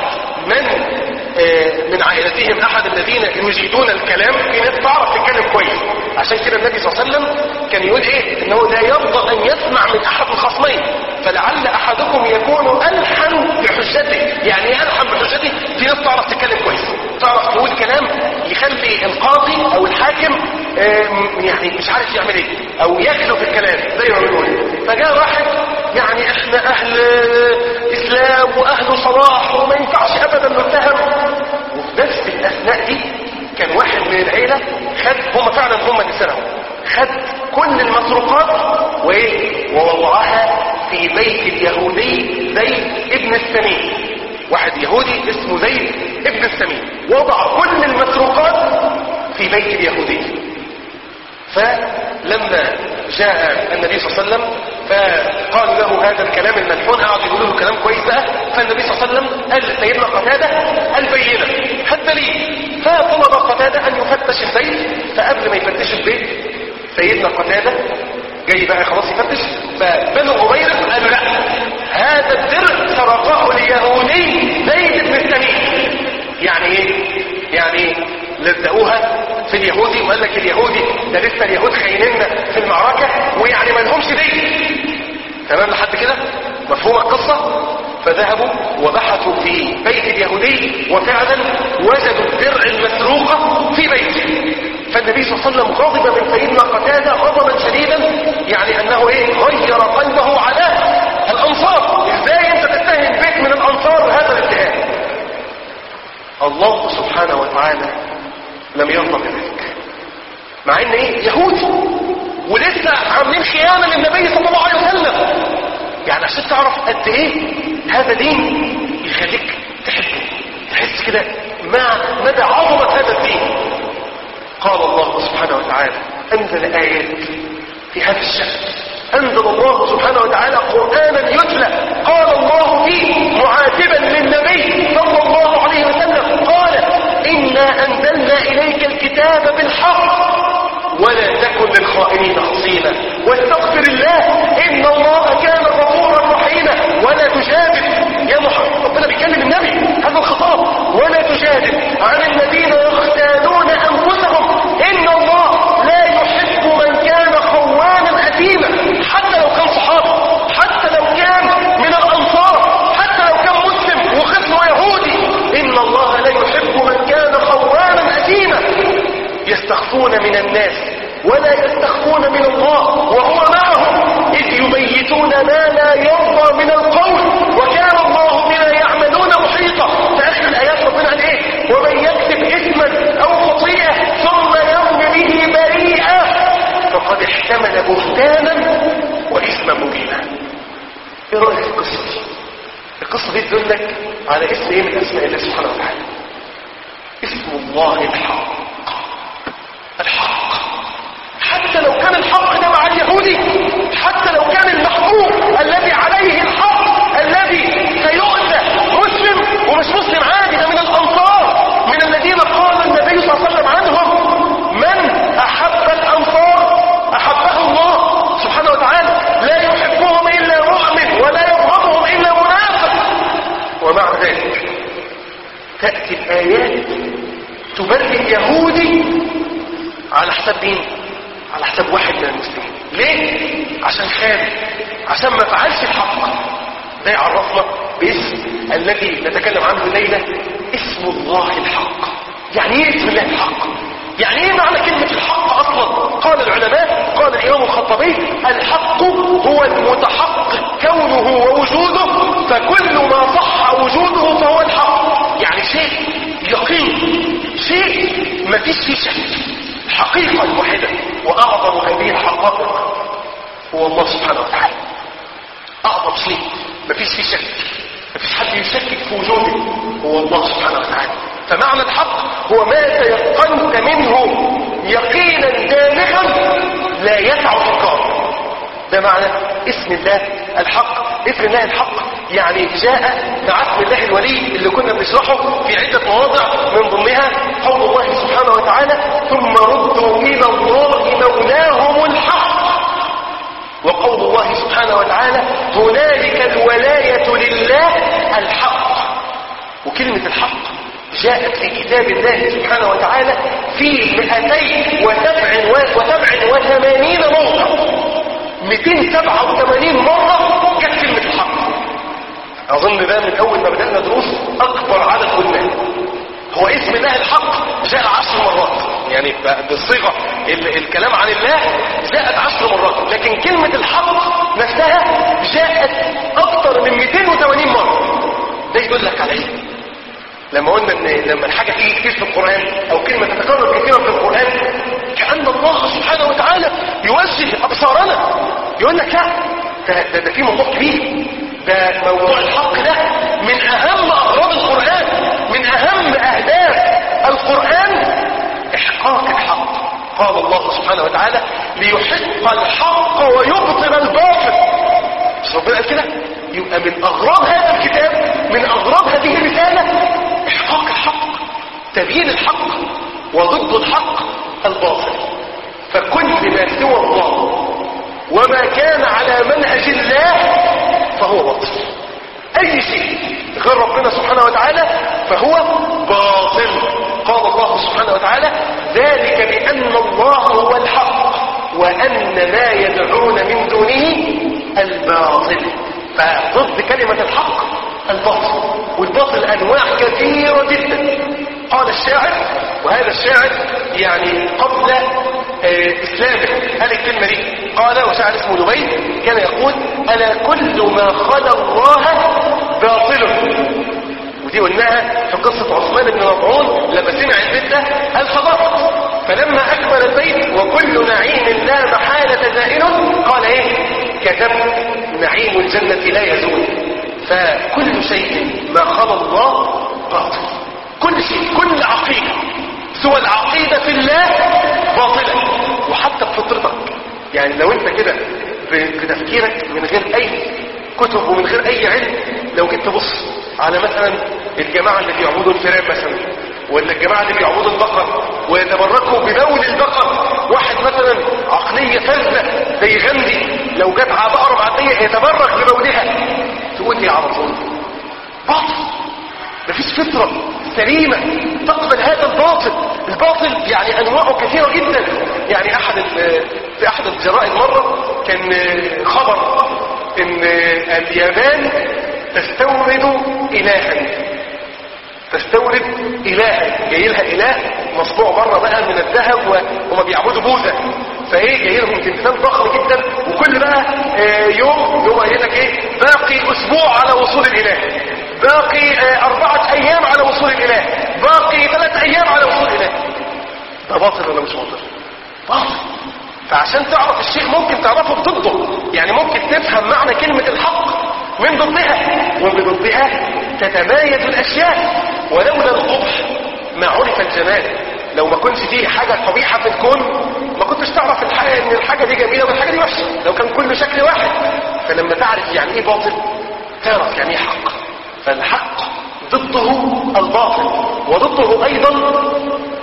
من عائلتهم، احد الذين يجيدون الكلام، في ناس تعرف تتكلم كويس، عشان كده النبي صلى الله عليه وسلم كان يقول ايه، انه لا يرضى ان يسمع من احد الخصمين، فلعل احدكم يكون الحن بحجته. يعني ايه الحن بحجته؟ في ناس تعرف تتكلم كويس، تعرف تقول كلام يخلي القاضي او الحاكم يعني مش عارف يعمل ايه، او يكلف الكلام زي ما بنقول. فجاء واحد يعني احنا اهل اسلام واهل صلاح وما ينفعش ابدا نتهم. وفي نفس الاثناء دي كان واحد من العيلة هم فعلا هم اللي سرقوا، خد كل المسروقات ووضعها في بيت اليهودي زيد ابن السمين. واحد يهودي اسمه زيد ابن السمين وضع كل المسروقات في بيت اليهودي. فلما جاء النبي صلى الله عليه وسلم فقالوا له هذا الكلام الملحون، قعدوا يقولوا له كلام كويس بقى. فالنبي صلى الله عليه وسلم قال لسيدنا قتادة البينة، الدليل. فطلب قتادة ان يفتش البيت، فقبل ما يفتش البيت سيدنا قتادة جاي بقى خلاص يفتش، فبنو أبيرق قالوا لا، هذا الدرع سرقه اليهودي زيد بن السمين. يعني ايه؟ يعني لزقوها في اليهودي، وقال لك اليهودي ده لسه اليهود خاينيننا في المعركة ويعني ما لهمش دين. تمام لحد كده مفهوم القصة؟ فذهبوا وبحثوا في بيت اليهودي وفعلا وجدوا الدرع المسروقة في بيته. فالنبي صلى الله عليه وسلم غضب من سيدنا قتادة غضبا شديدا، يعني انه ايه، غير قلبه على الانصار. ازاي انت تتهم بيت من الانصار هذا الاتهام؟ الله سبحانه وتعالى لم يرضى بذلك، مع ان ايه، يهودي ولسه عاملين خيانة للنبي صلى الله عليه وسلم. يعني عشان تعرف قد ايه هذا دين يخليك تحبه، تحس كده مع مدى عظمة هذا الدين. قال الله سبحانه وتعالى، انزل آيات في هذا الشأن، انزل الله سبحانه وتعالى قرآنا يتلى. قال الله فيه معاتبا للنبي صلى الله عليه وسلم، قال إنا أنزلنا إليك الكتاب بالحق ولا تكن للخائنين خصيما واستغفر الله إن الله كان غفورا رحيما. ولا تجادل يا محمد، ربنا بيكلم النبي هذا الخطاب، ولا تجادل عن الذين يختالون أنفسهم إن الله لا يحب من كان خوانا أثيما. حتى لو كان صحابي، حتى لو كان من الأنصار، حتى لو كان مسلم وخصمه يهودي، إن الله لا يحب من كان خوانا أثيما. يستخفون من الناس ولا يستخفون من الله وهو معهم إذ يبيتون ما لا يرضى من القول وكان الله بما يعملون محيطا. في آخر الآيات ربنا قال إيه؟ ومن يكتب إثما أو خطيئة ثم يرمي به بريئا فقد احتمل بهتانا وإثما مبينا. إيه رأيك في القصة دي؟ القصة دي تدلك على اسم إيه من أسماء الله سبحانه وتعالى؟ اسم الله الحق. الحق حتى لو كان الحق ده مع اليهودي، حتى لو كان المحكوم الذي عليه الحق الذي سيؤذى مسلم ومش مسلم عادي، ده من الأنصار، من الذين قال النبي صلى الله عليه وسلم عنهم من أحب الأنصار أحبه الله سبحانه وتعالى، لا يحبهم إلا مؤمن ولا تأتي الآيات تبرئ يهودي على حساب مين؟ على حساب واحد من المسلمين. ليه؟ عشان خان، عشان ما فعلش الحق. ده يعرفنا باسم الذي نتكلم عنه الليلة، اسم الله الحق. يعني ايه اسم الله الحق؟ يعني ايه معنى كلمة الحق اصلا؟ قال العلماء، قال الامام الخطابي: الحق هو المتحقق كونه ووجوده، فكل ما صح وجوده فهو الحق. يعني شيء يقين، شيء ما فيش فيه شك، حقيقة واحدة. واعظم هذه الحقائق هو الله سبحانه وتعالى. اعظم شيء ما فيش فيه شك، ما فيش حد يشكك في وجوده، هو الله سبحانه وتعالى. فمعنى الحق هو ما تيقنت منه يقينا دامغا لا يسع انكاره. ده معنى اسم الله الحق. اسم الله الحق يعني جاء مع اسم الله الولي اللي كنا بنشرحه في عدة مواضع، من ضمنها قول الله سبحانه وتعالى: ثم ردوا إلى الله مولاهم الحق. وقول الله سبحانه وتعالى: هنالك الولاية لله الحق. وكلمة الحق جاءت في كتاب الله سبحانه وتعالى في 287 موضع. 287 مرة جاءت كلمة الحق. أظن ده من أول ما بدأنا دروس أكبر عدد قلناه. هو اسم الله الحق جاء 10 مرات، يعني بالصيغة الكلام عن الله جاءت 10 مرات، لكن كلمة الحق نفسها جاءت أكثر من 280 مرة. ده يدلك على إيه؟ لما قلنا ان لما الحاجة تيجي كتير في القرآن او كلمة تتكرر كثيرا في القرآن، كأن الله سبحانه وتعالى يوجه ابصارنا، يقول لك لا، ده في موضوع كبير. ده موضوع الحق ده من اهم اغراض القرآن، من اهم اهداف القرآن احقاق الحق. قال الله سبحانه وتعالى: ليحق الحق ويبطل الباطل. مش ربنا قال كده؟ يبقى من اغراض هذا الكتاب، من اغراض هذه الرسالة احقاق الحق، تبيين الحق، وضد الحق الباطل. فكل ما سوى الله وما كان على منهج الله فهو باطل. اي شيء غير ربنا سبحانه وتعالى فهو باطل. قال الله سبحانه وتعالى: ذلك بأن الله هو الحق وأن ما يدعون من دونه الباطل. فضد كلمة الحق الباطل، والباطل أنواع كثيرة جدا. قال الشاعر، وهذا الشاعر يعني قبل إسلامه قال الكلمة دي، قال وشاعر اسمه لبيد كان يقول: ألا كل ما خلا الله باطل. ودي قلناها في قصة عثمان بن مظعون لما سمع البيت ده قال صدقت. فلما أكمل البيت: وكل نعيم لا محالة زائل، قال إيه؟ كذبت، نعيم الجنة لا يزول. فكل شيء ما خلا الله باطل. كل شيء، كل عقيدة سوى العقيدة في الله باطلة. وحتى بفطرتك، يعني لو انت كده بتفكيرك من غير اي كتب ومن غير اي علم، لو جيت تبص على مثلا الجماعة اللي بيعبدوا الفئران مثلا، ولا الجماعة اللي بيعبدوا البقر ويتبركوا ببول البقر، واحد مثلا عقلية فذة زي غندي لو جت على بقرة معدية يتبرك ببولها، تقول لي على طول باطل. مفيش فطرة سليمة تقبل هذا الباطل. الباطل يعني انواعه كثيرة جدا. يعني في احد الجرائد مرة كان خبر ان اليابان تستورد إلها، جاي لها إله مصنوع بره بقى من الذهب، وهم بيعبدوا بوذا. فايه جاي لهم تمثال ضخم جدا، وكل بقى يوم قايل لك ايه؟ باقي اسبوع على وصول الاله، باقي 4 ايام على وصول الاله، باقي 3 ايام على وصول الاله. ده باطل ولا مش باطل؟ باطل. فعشان تعرف الشيء ممكن تعرفه بضده، يعني ممكن تفهم معنى كلمة الحق من ضدها، وبضدها تتمايز الاشياء. ولولا القبح ما عرف الجمال. لو ما كنتش فيه حاجة قبيحة في الكون ما كنتش تعرف ان الحاجة دي جميلة والحاجة دي وحشة، لو كان كل شكل واحد. فلما تعرف يعني ايه باطل تعرف يعني ايه حق. فالحق ضده الباطل، وضده ايضا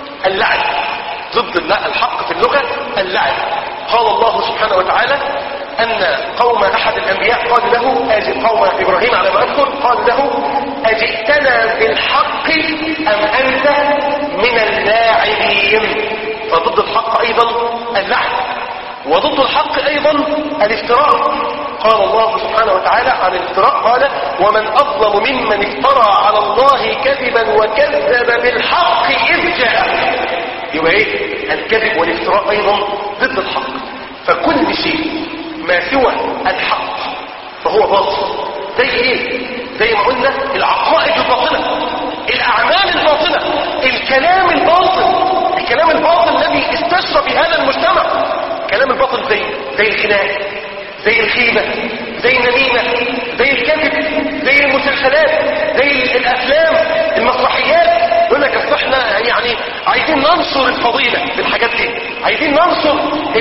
اللعب. ضد الحق في اللغة اللعب. قال الله سبحانه وتعالى: أن قوم أحد الأنبياء قال له قوم إبراهيم على ما أذكر قال له أجئتنا بالحق أم أنت من اللاعبين؟ فضد الحق أيضا اللعب، وضد الحق أيضا الافتراء. قال الله سبحانه وتعالى عن الافتراء قال ومن أظلم ممن افترى على الله كذبا وكذب بالحق إذ جاء. يبقى ايه؟ الكذب والافتراء أيضا ضد الحق. فكل شيء ما سوى الحق فهو باطل. زي ايه؟ زي ما قلنا العقائد الباطلة، الأعمال الباطلة، الكلام الباطل، الكلام الباطل الذي استشرى بهذا المجتمع. كلام الباطل زي الخناق، زي الغيبة، زي النميمة، زي الكذب، زي المسلسلات، زي الأفلام، المسرحيات. يقول لك اصل احنا يعني عايزين ننشر الفضيلة بالحاجات دي، عايزين ننشر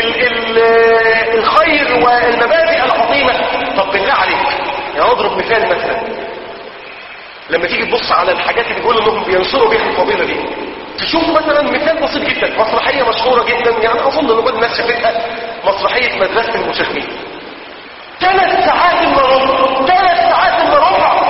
الخير والمبادئ العظيمة. طب بالله عليك، يعني اضرب مثال مثلا، لما تيجي تبص على الحاجات اللي بيقولوا انهم بينشروا بيها الفضيلة دي، تشوف مثلا مثال بسيط جدا، مسرحية مشهورة جدا، يعني اظن ان كل الناس شافتها، مسرحية مدرسة المشاغبين. 3 ساعات الا ربع، 3 ساعات الا ربع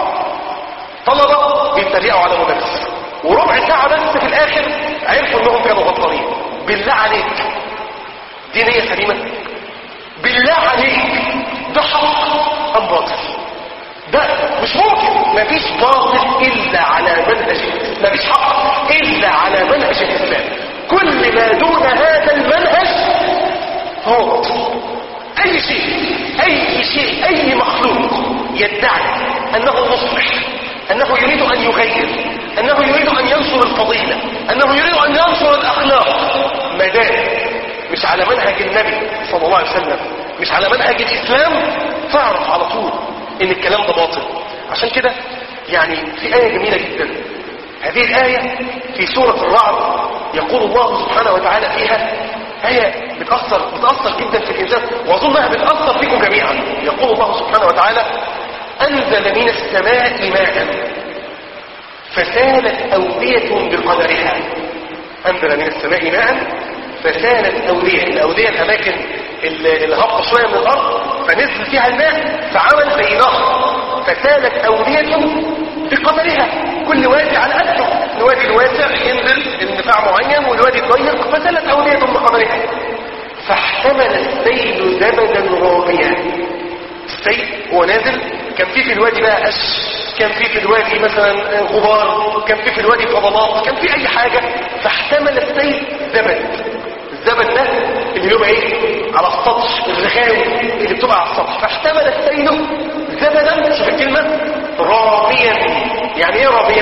طلبة بيتريقوا على مدرس، وربع ساعة بس في الاخر عرفوا انهم كانوا غلطانين. بالله عليك دي نية سليمة؟ بالله عليك ده حق ام باطل؟ ده مش ممكن. مفيش باطل الا على منهج، مفيش حق الا على منهج الاسلام. كل ما دون هذا المنهج هو باطل. اي شيء اي مخلوق يدعي انه مصلح، انه يريد ان يغير، انه يريد ان ينشر الفضيلة، انه يريد ان ينشر الاخلاق، ما دام مش على منهج النبي صلى الله عليه وسلم، مش على منهج الاسلام، فاعرف على طول ان الكلام ده باطل. عشان كده يعني في آية جميلة جدا، هذه الآية في سورة الرعد، يقول الله سبحانه وتعالى فيها آية بتأثر جدا في الإنسان، وأظنها بتأثر فيكم جميعا. يقول الله سبحانه وتعالى أنزل من السماء ماء فسالت أودية بقدرها. أنزل من السماء ماء فسالت أودية، الأودية الأماكن اللي هبطة شوية من الأرض فنزل فيها الماء فعمل زي نهر، فسالت أودية بقدرها، كل وادي على قده. الوادي الواسع ينزل اندفاع معين، والوادي الضيق فسالت أودية بقدرها. فاحتمل السيل زبدا رابيا. السيل هو نازل، كان في الوادي بقى قش، كان في الوادي مثلا غبار، كان في الوادي فضلات، كان في اي حاجة. فاحتمل السيل زبد. الزبد ده اللي يبقى ايه؟ على السطح، الرخاوي اللي بتبقى على السطح. فاحتمل السيل زبدا، شوف الكلمة، رابيا. يعني ايه رابيا؟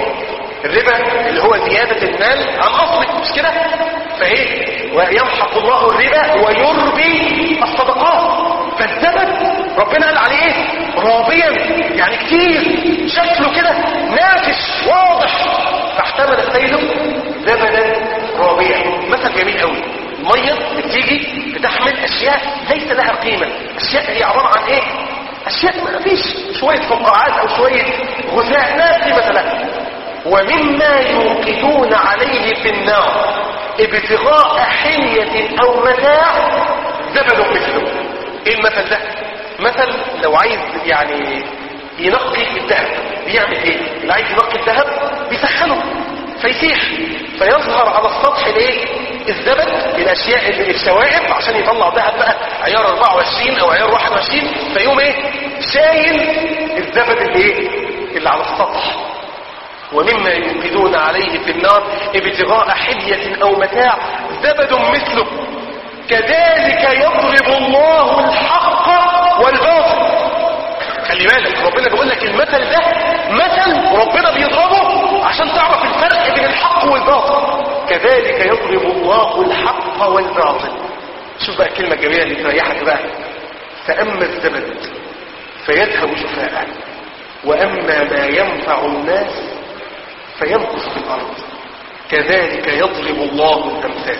الربا اللي هو زيادة المال عن اصله، مش كده؟ فايه؟ ويمحق الله الربا ويربي الصدقات. فالزبد ربنا قال عليه ايه؟ رابيا، يعني كتير، شكله كده نافش واضح. فاحتمل السيل زبدا رابيا. مثل جميل قوي، المية اللي بتيجي بتحمل اشياء ليس لها قيمة، اشياء هي عبارة عن ايه؟ اشياء ما فيش، شوية فقاعات او شوية غثاء لا قيمة لها. ومما يوقدون عليه في النار ابتغاء حلية او متاع زبد مثله. ايه المثل ده؟ مثل لو عايز يعني ينقي الذهب بيعمل ايه؟ اللي عايز ينقي الذهب بيسخنه فيسيح، فيظهر على السطح الايه؟ الزبد، الاشياء اللي الشوائب، عشان يطلع ذهب بقى عيار 24 او عيار 21. فيقوم ايه؟ شايل الزبد اللي ايه؟ اللي على السطح. ومما يوقدون عليه في النار ابتغاء حلية او متاع زبد مثله كذلك يضرب الله الحق والباطل. خلي بالك، ربنا بيقول لك المثل ده مثل ربنا بيضربه عشان تعرف الفرق بين الحق والباطل. كذلك يضرب الله الحق والباطل. شوف بقى الكلمة الجميلة اللي تريحك بقى، فأما الزبد فيذهب جفاء وأما ما ينفع الناس فيمكث في الأرض كذلك يضرب الله الأمثال.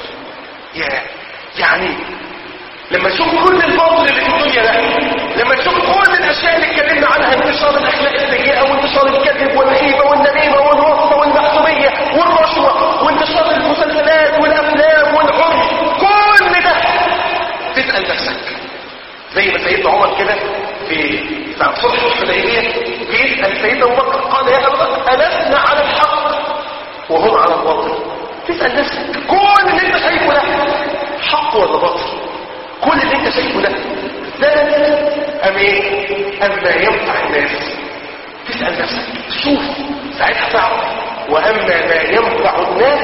يعني لما تشوف كل الباطل اللي في الدنيا ده، لما تشوف كل الاشياء اللي اتكلمنا عنها، انتشار الاخلاق السيئه وانتشار الكذب والغيبه والنميمه والوصفه والمحسوبيه والرشوه وانتشار المسلسلات والافلام والعري، كل ده تسال نفسك تسأل نفسك كل اللي انت شايفه ده حق ولا باطل؟ كل اللي انت شايفه ده زلل ام ايه؟ ام ما ينفع الناس؟ تسأل نفسك شوف ساعتها تعرف. واما ما ينفع الناس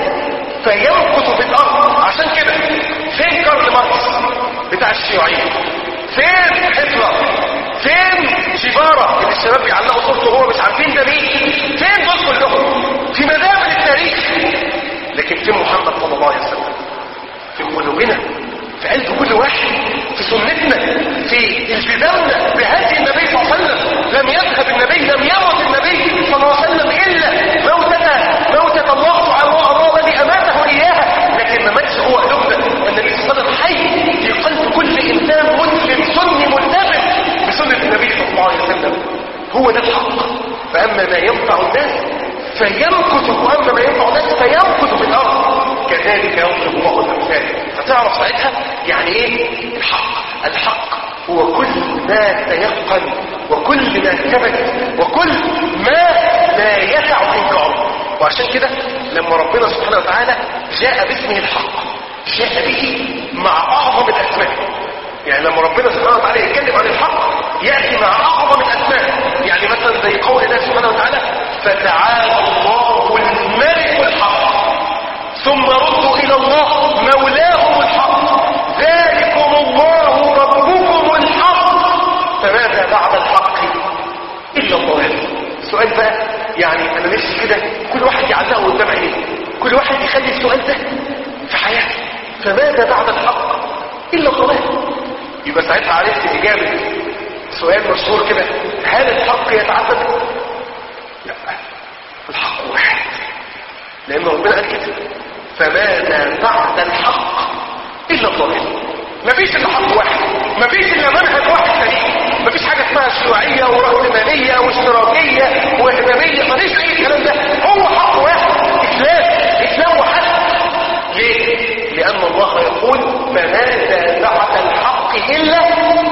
فيمكث في الارض. عشان كده فين كارل ماركس بتاع الشيوعية؟ فين هتلر؟ فين جيفارا اللي الشباب بيعلقوا صورته وهو مش عارفين ده مين؟ فين دول كلهم؟ في مدامر التاريخ. لكن فين محمد صلى الله عليه وسلم؟ في قلوبنا، في قلب كل واحد، في سنتنا، في التزامنا بهدي النبي صلى الله عليه وسلم. لم يذهب النبي، لم يمت النبي صلى الله عليه وسلم الا موتة الله سبحانه وتعالى الذي اماته اياها، لكن ما ماتش هو قلوبنا. والنبي صلى الله عليه وسلم حي في قلب كل انسان مسلم سني ملتزم بسنة النبي صلى الله عليه وسلم. هو ده الحق. فاما ما ينفع الناس فيمكث، واما ما ينفع الناس فيمكث في الارض كذلك يضرب الله الامثال. فتعرف ساعتها يعني ايه الحق. الحق هو كل ما تيقن وكل ما ثبت وكل ما لا يسع انكاره. وعشان كده لما ربنا سبحانه وتعالى جاء باسمه الحق جاء به مع اعظم الاسماء. يعني لما ربنا سبحانه وتعالى يتكلم عن الحق يأتي مع اعظم الاسماء. يعني مثلا زي قول الله سبحانه وتعالى فتعالى الله الملك الحق ثم ردوا الى الله مولاهم الحق ذلكم الله ربكم الحق فماذا بعد الحق الا الله. السؤال بقى يعني انا نفسي كده كل واحد يعلقه قدام عينيه، كل واحد يخلي السؤال ده في حياته. فماذا بعد الحق الا الله. يبقى ساعتها عرفت اجابه سؤال مشهور كده، هل الحق يتعدد؟ لا، الحق واحد. لان ربنا قال كده فماذا بعد الحق الا الضلال. مفيش الا حق واحد، مفيش الا منهج واحد سليم. مفيش حاجه اسمها شيوعيه ورأسماليه واشتراكيه وهداميه، مفيش اي الكلام ده. هو حق واحد، اسلام واحد. ليه؟ لان الله يقول فماذا بعد الحق الا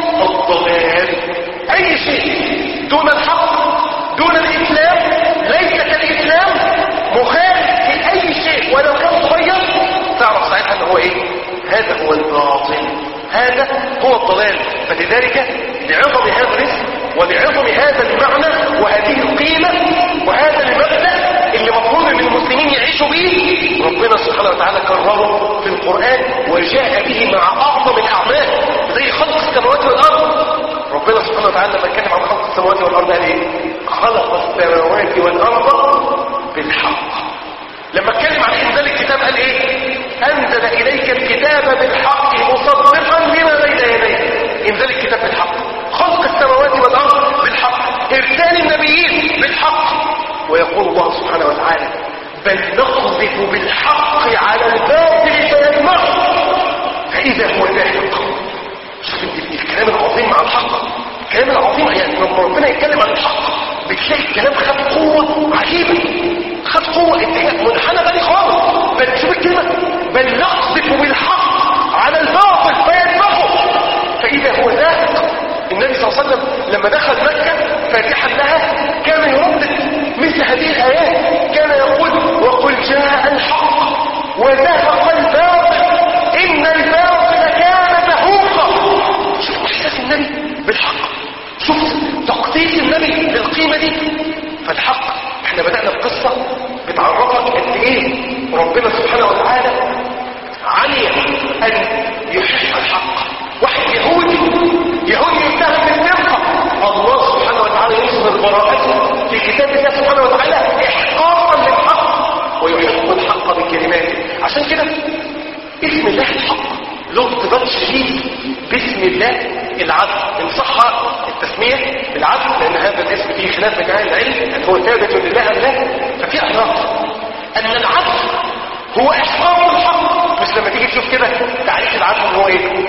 الضلال. اي شيء دون الحق دون الاسلام ليس كالاسلام، مخالف في اي شيء ولو كان صغير، تعرف ساعتها ان هو ايه؟ هذا هو الباطل، هذا هو الضلال. فلذلك لعظم هذا الاسم ولعظم هذا المعنى وهذه القيمة وهذا المبدأ اللي مفروض ان المسلمين يعيشوا به، ربنا سبحانه وتعالى كرره في القرآن وجاء به مع اعظم الاعمال زي خلق السماوات والارض. ربنا سبحانه وتعالى لما اتكلم عن خلق السماوات والارض قال ايه؟ خلق السماوات والارض بالحق. لما اتكلم عن انزال الكتاب قال ايه؟ انزل اليك الكتاب بالحق مصدقا لما بين يديه. انزال الكتاب بالحق، خلق السماوات والارض بالحق، ارسال النبيين بالحق. ويقول الله سبحانه وتعالى بل نقذف بالحق على الباطل فيدمغه فاذا هو زاهق. شوف الكلام العظيم مع الحق، الكلام العظيم. يعني لما ربنا يتكلم عن الحق بتلاقي الكلام خد قوه عجيبه، خد قوه انتهاء منحنى بالي خالص. بل شوف الكلمه بل نقذف بالحق على الباطل فيدمغه فاذا هو زاهق. النبي صلى الله عليه وسلم لما دخل مكه فاتحا لها كان يردد مثل هذه الايات، كان يقول وقل جاء الحق وزهق الباطل ان الباطل كان زهوقا. شوف احساس النبي بالحق، شوف تقديس النبي للقيمه دي. فالحق احنا بدأنا القصة بتعرفك قد ايه ربنا سبحانه وتعالى علي ان يحق الحق. واحد يهودي يتهم بالسرقة، الله سبحانه وتعالى يظهر براءته في كتاب الله سبحانه وتعالى احقاقا للحق ويحق الحق بكلماته. عشان كده اسم الله الحق له ارتباط شديد باسم الله العدل. ان صح التسمية بالعدل لان هذا الاسم فيه خلاف بين اهل العلم ان هو ثابت لله ام لا، ففي علاقة ان العدل هو احقاق الحق. مش لما تيجي تشوف كده تعريف العدل هو ايه؟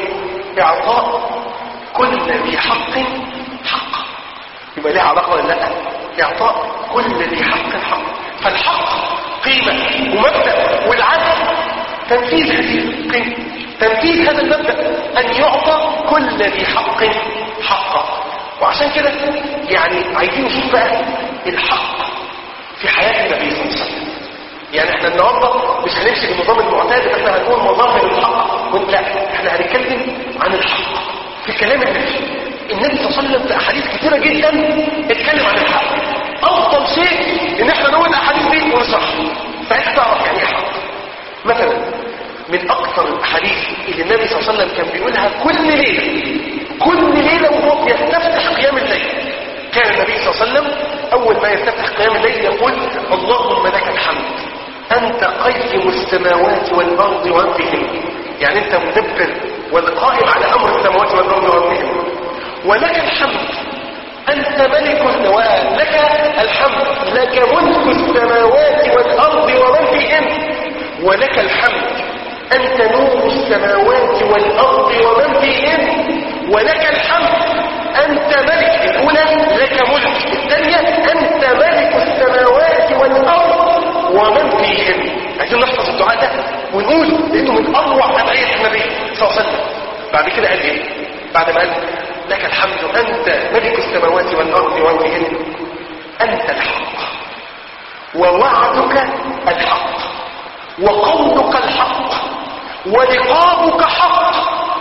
اعطاء كل ذي حق حق. يبقى ليه علاقة ولا لا؟ اعطاء كل ذي حق حق. فالحق قيمة ومبدأ، والعدل تنفيذ هذه القيمة، تنفيذ هذا المبدأ ان يعطى كل ذي حق حقه. وعشان كده يعني عايزين نشوف بقى الحق في حياة النبي صلى الله عليه وسلم. يعني احنا النهارده مش هنمشي بالنظام المعتاد، احنا هنقول مظاهر الحق وانت لا، احنا هنتكلم عن الحق في كلام النبي. النبي صلى الله عليه وسلم في احاديث كثيره جدا اتكلم عن الحق. افضل شيء ان احنا نقول الاحاديث دي ونشرحها فانت تعرف يعني ايه حق. مثلا من اكثر الاحاديث اللي النبي صلى الله عليه وسلم كان بيقولها كل ليله وهو يستفتح قيام الليل، كان النبي صلى الله عليه وسلم اول ما يستفتح قيام الليل يقول اللهم لك الحمد انت قيم السماوات والارض وامرهن، يعني انت مدبر والقائم على امر السماوات والارض وامرهن، ولك الحمد انت ملك ولك الحمد لك ملك السماوات والارض ومن فيهن، ولك الحمد انت نور السماوات والارض ومن فيهن، ولك الحمد انت ملك. الاولى لك ملك، الثانيه انت ملك السماوات والارض ومن فيهن. عايزين نحفظ الدعاء ده ونقول لانه من اروع ادعيه النبي صلى الله عليه وسلم. بعد كده قال ايه؟ بعد ما قال لك الحمد انت ملك السماوات والارض ومن فيهن، انت الحق ووعدك الحق وقولك الحق ولقاؤك حق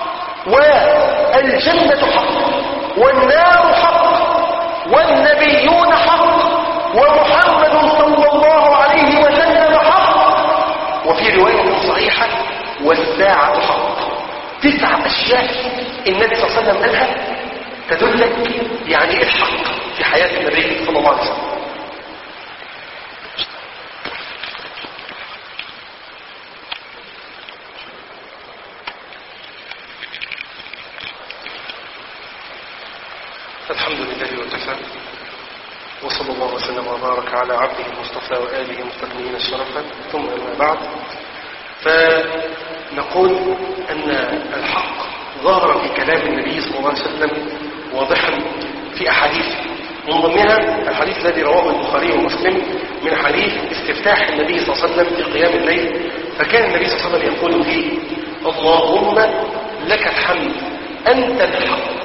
والجنة حق والنار حق والنبيون حق ومحمد صلى الله عليه وسلم حق، وفي رواية صحيحة والساعة حق. 9 أشياء النبي صلى الله عليه وسلم قالها تدلك يعني ايه الحق في حياة النبي صلى الله عليه وسلم. الحمد لله وكفى، وصلى الله وسلم وبارك على عبده المصطفى وآله المستكملين الشرفا، ثم أما بعد، فنقول أن الحق ظهر في كلام النبي صلى الله عليه وسلم واضحا في أحاديث، من ضمنها الحديث الذي رواه البخاري ومسلم من حديث استفتاح النبي صلى الله عليه وسلم في قيام الليل، فكان النبي صلى الله عليه وسلم يقول فيه اللهم لك الحمد أنت الحق.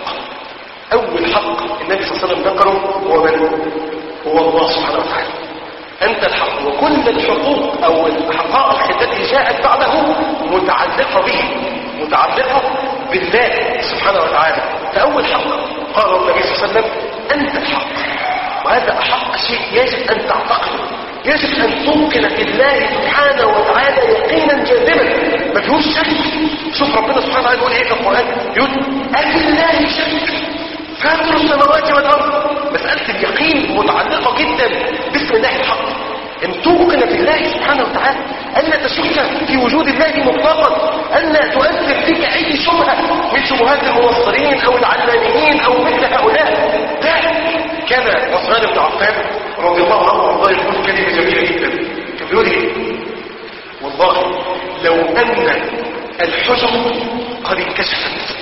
أول حق النبي صلى الله عليه وسلم ذكره هو من؟ هو الله سبحانه وتعالى. أنت الحق، وكل الحقوق أو الحقائق التي جاءت بعده متعلقة به، متعلقة بالله سبحانه وتعالى. فأول حق قال النبي صلى الله عليه وسلم أنت الحق، وهذا أحق شيء يجب أن تعتقده، يجب أن توقن بالله سبحانه وتعالى يقينا جازما ما فيهوش شك. شوف ربنا سبحانه وتعالى يقول ايه في القرآن؟ يقول أبالله شك فاطر السماوات والأرض. مسألة اليقين متعلقة جدا باسم الله الحق، ان توقن بالله سبحانه وتعالى، ألا تشك في وجود الله مطلقا، ألا تؤثر فيك أي شبهة من شبهات المنصرين أو العلمانيين أو مثل هؤلاء. ده كان عثمان بن عفان رضي الله عنه وارضاه يقول كلمة جميلة جدا، كان بيقول ايه؟ والله لو أن الحجب قد انكشفت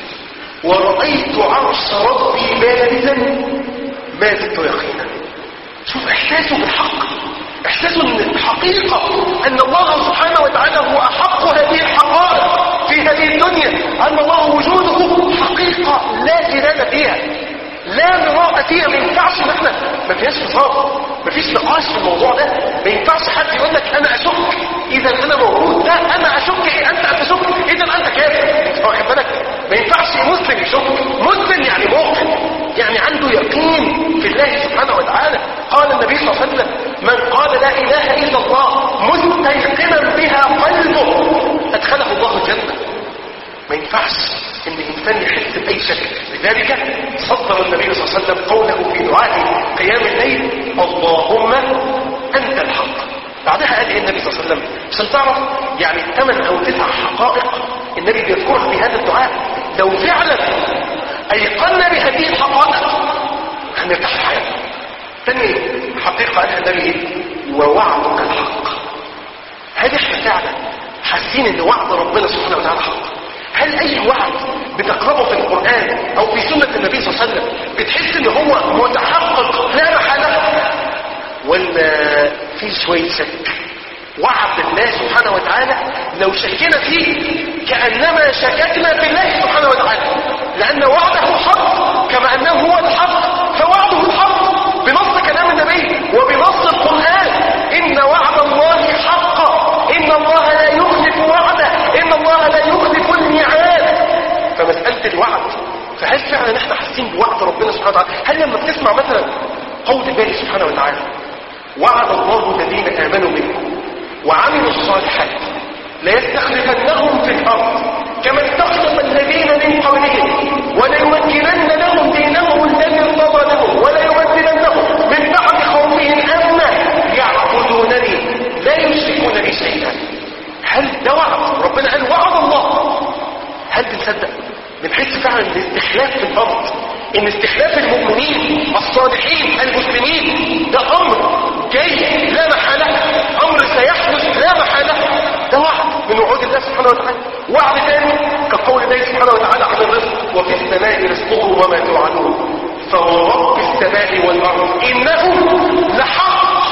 ورأيت عرش ربي بارزا ما زدت يقينا. شوف احساسه بالحق، احساسه ان الحقيقة ان الله سبحانه وتعالى هو احق هذه الحقائق في هذه الدنيا، ان الله وجوده حقيقة لا جدال فيها، لا مراء فيها. ما ينفعش ان احنا ما فيهاش فصال، ما فيش نقاش في الموضوع ده. ما ينفعش حد يقول لك انا اشك اذا انا موجود، لا انا اشك ايه انت تشك اذا انت كافر. واخد بالك؟ ما ينفعش مسلم يشك، مسلم يعني موقن، يعني عنده يقين في الله سبحانه وتعالى. قال النبي صلى الله عليه وسلم من قال لا اله الا الله مستيقنا بها قلبه ادخله الله الجنه. ما ينفعش ان الانسان يحس باي شك، لذلك صدر النبي صلى الله عليه وسلم قوله في دعاء قيام الليل اللهم انت الحق. بعدها قال ايه النبي صلى الله عليه وسلم عشان تعرف يعني 8 أو 9 حقائق النبي بيذكرها في هذا الدعاء، لو فعلا ايقنا بهذه الحقائق هنرتاح في حياتنا. ثاني حقيقه قالها النبي ايه؟ ووعدك الحق. هل احنا فعلا حاسين ان وعد ربنا سبحانه وتعالى حق؟ هل اي وعد بتقربه في القرآن او في سنة النبي صلى الله عليه وسلم بتحس ان هو متحقق لا محالة، ولا في شوية شك؟ وعد الله سبحانه وتعالى لو شكنا فيه كأنما شككنا في الله سبحانه وتعالى، لأن وعده حق كما أنه هو الحق فوعده الحق بنص كلام النبي وبنص القرآن. إن وعد الله حق تسمع مثلا قول الله سبحانه وتعالى: وعد الله الذين آمنوا منكم وعملوا الصالحات ليستخلفنهم في الأرض كما استخلف الذين من قبلهم وليمكنن لهم دينهم الذي ارتضى لهم وليبدلنهم من بعد خوفهم أمنا يعبدونني لا يشركون بي شيئا. هل ده وعد؟ ربنا قال وعد الله. هل بنصدق؟ بنحس فعلا ان الاستخلاف في الارض، ان استخلاف المؤمنين الصالحين المسلمين ده امر جاي لا محاله، امر سيحدث لا محاله، ده وعد من وعود الله سبحانه وتعالى. وعد ثاني كقول الله سبحانه وتعالى عن الرزق: وفي السماء رزقكم وما توعدون فورب السماء والارض انه لحق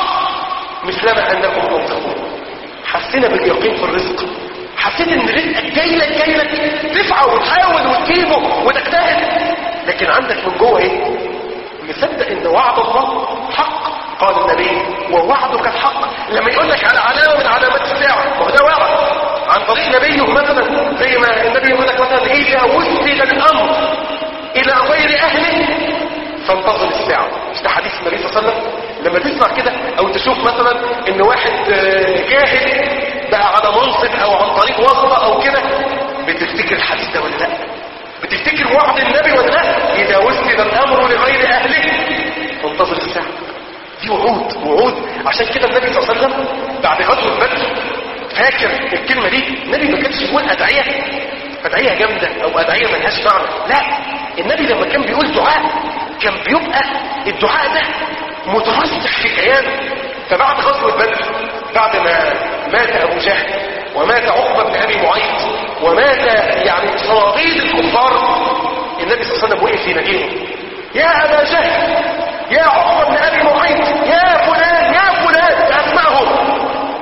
مثلما انكم تنطقون. حسينا باليقين في الرزق، حسيت ان رزقك جاي لك تسعى وتحاول وتجيبه وتجتهد، لكن عندك من جوه ايه؟ مصدق ان وعد الله حق. قال النبي: ووعدك الحق. لما يقول لك على علامه من علامات الساعه وده وعد عن طريق نبيه، مثلا زي ما النبي يقول لك مثلا: اذا وسد الامر الى غير اهله فانتظر الساعه. مش ده حديث النبي صلى الله عليه وسلم؟ لما تسمع كده او تشوف مثلا ان واحد جاهل بقى على منصب او عن طريق واسطه او كده، بتفتكر الحديث ده ولا لا؟ بتفتكر وعد النبي ولا لا؟ اذا وسد الامر لغير اهله فانتظر الساعه. دي وعود. عشان كده النبي صلى الله عليه وسلم بعد غزوه بدر، فاكر الكلمه دي؟ النبي ما كانش يقول ادعيه جامده او ادعيه ملهاش معنى، لا، النبي لما كان بيقول دعاء كان بيبقى الدعاء ده مترسخ في كيانه. فبعد غزوه بدر، بعد ما مات ابو جهل ومات عقبه بن ابي معيط ومات يعني صناديد الكفار، النبي صلى الله عليه وسلم وقف يناديهم: يا ابا جهل، يا عقبه بن ابي معيط، يا فلان اسمعهم: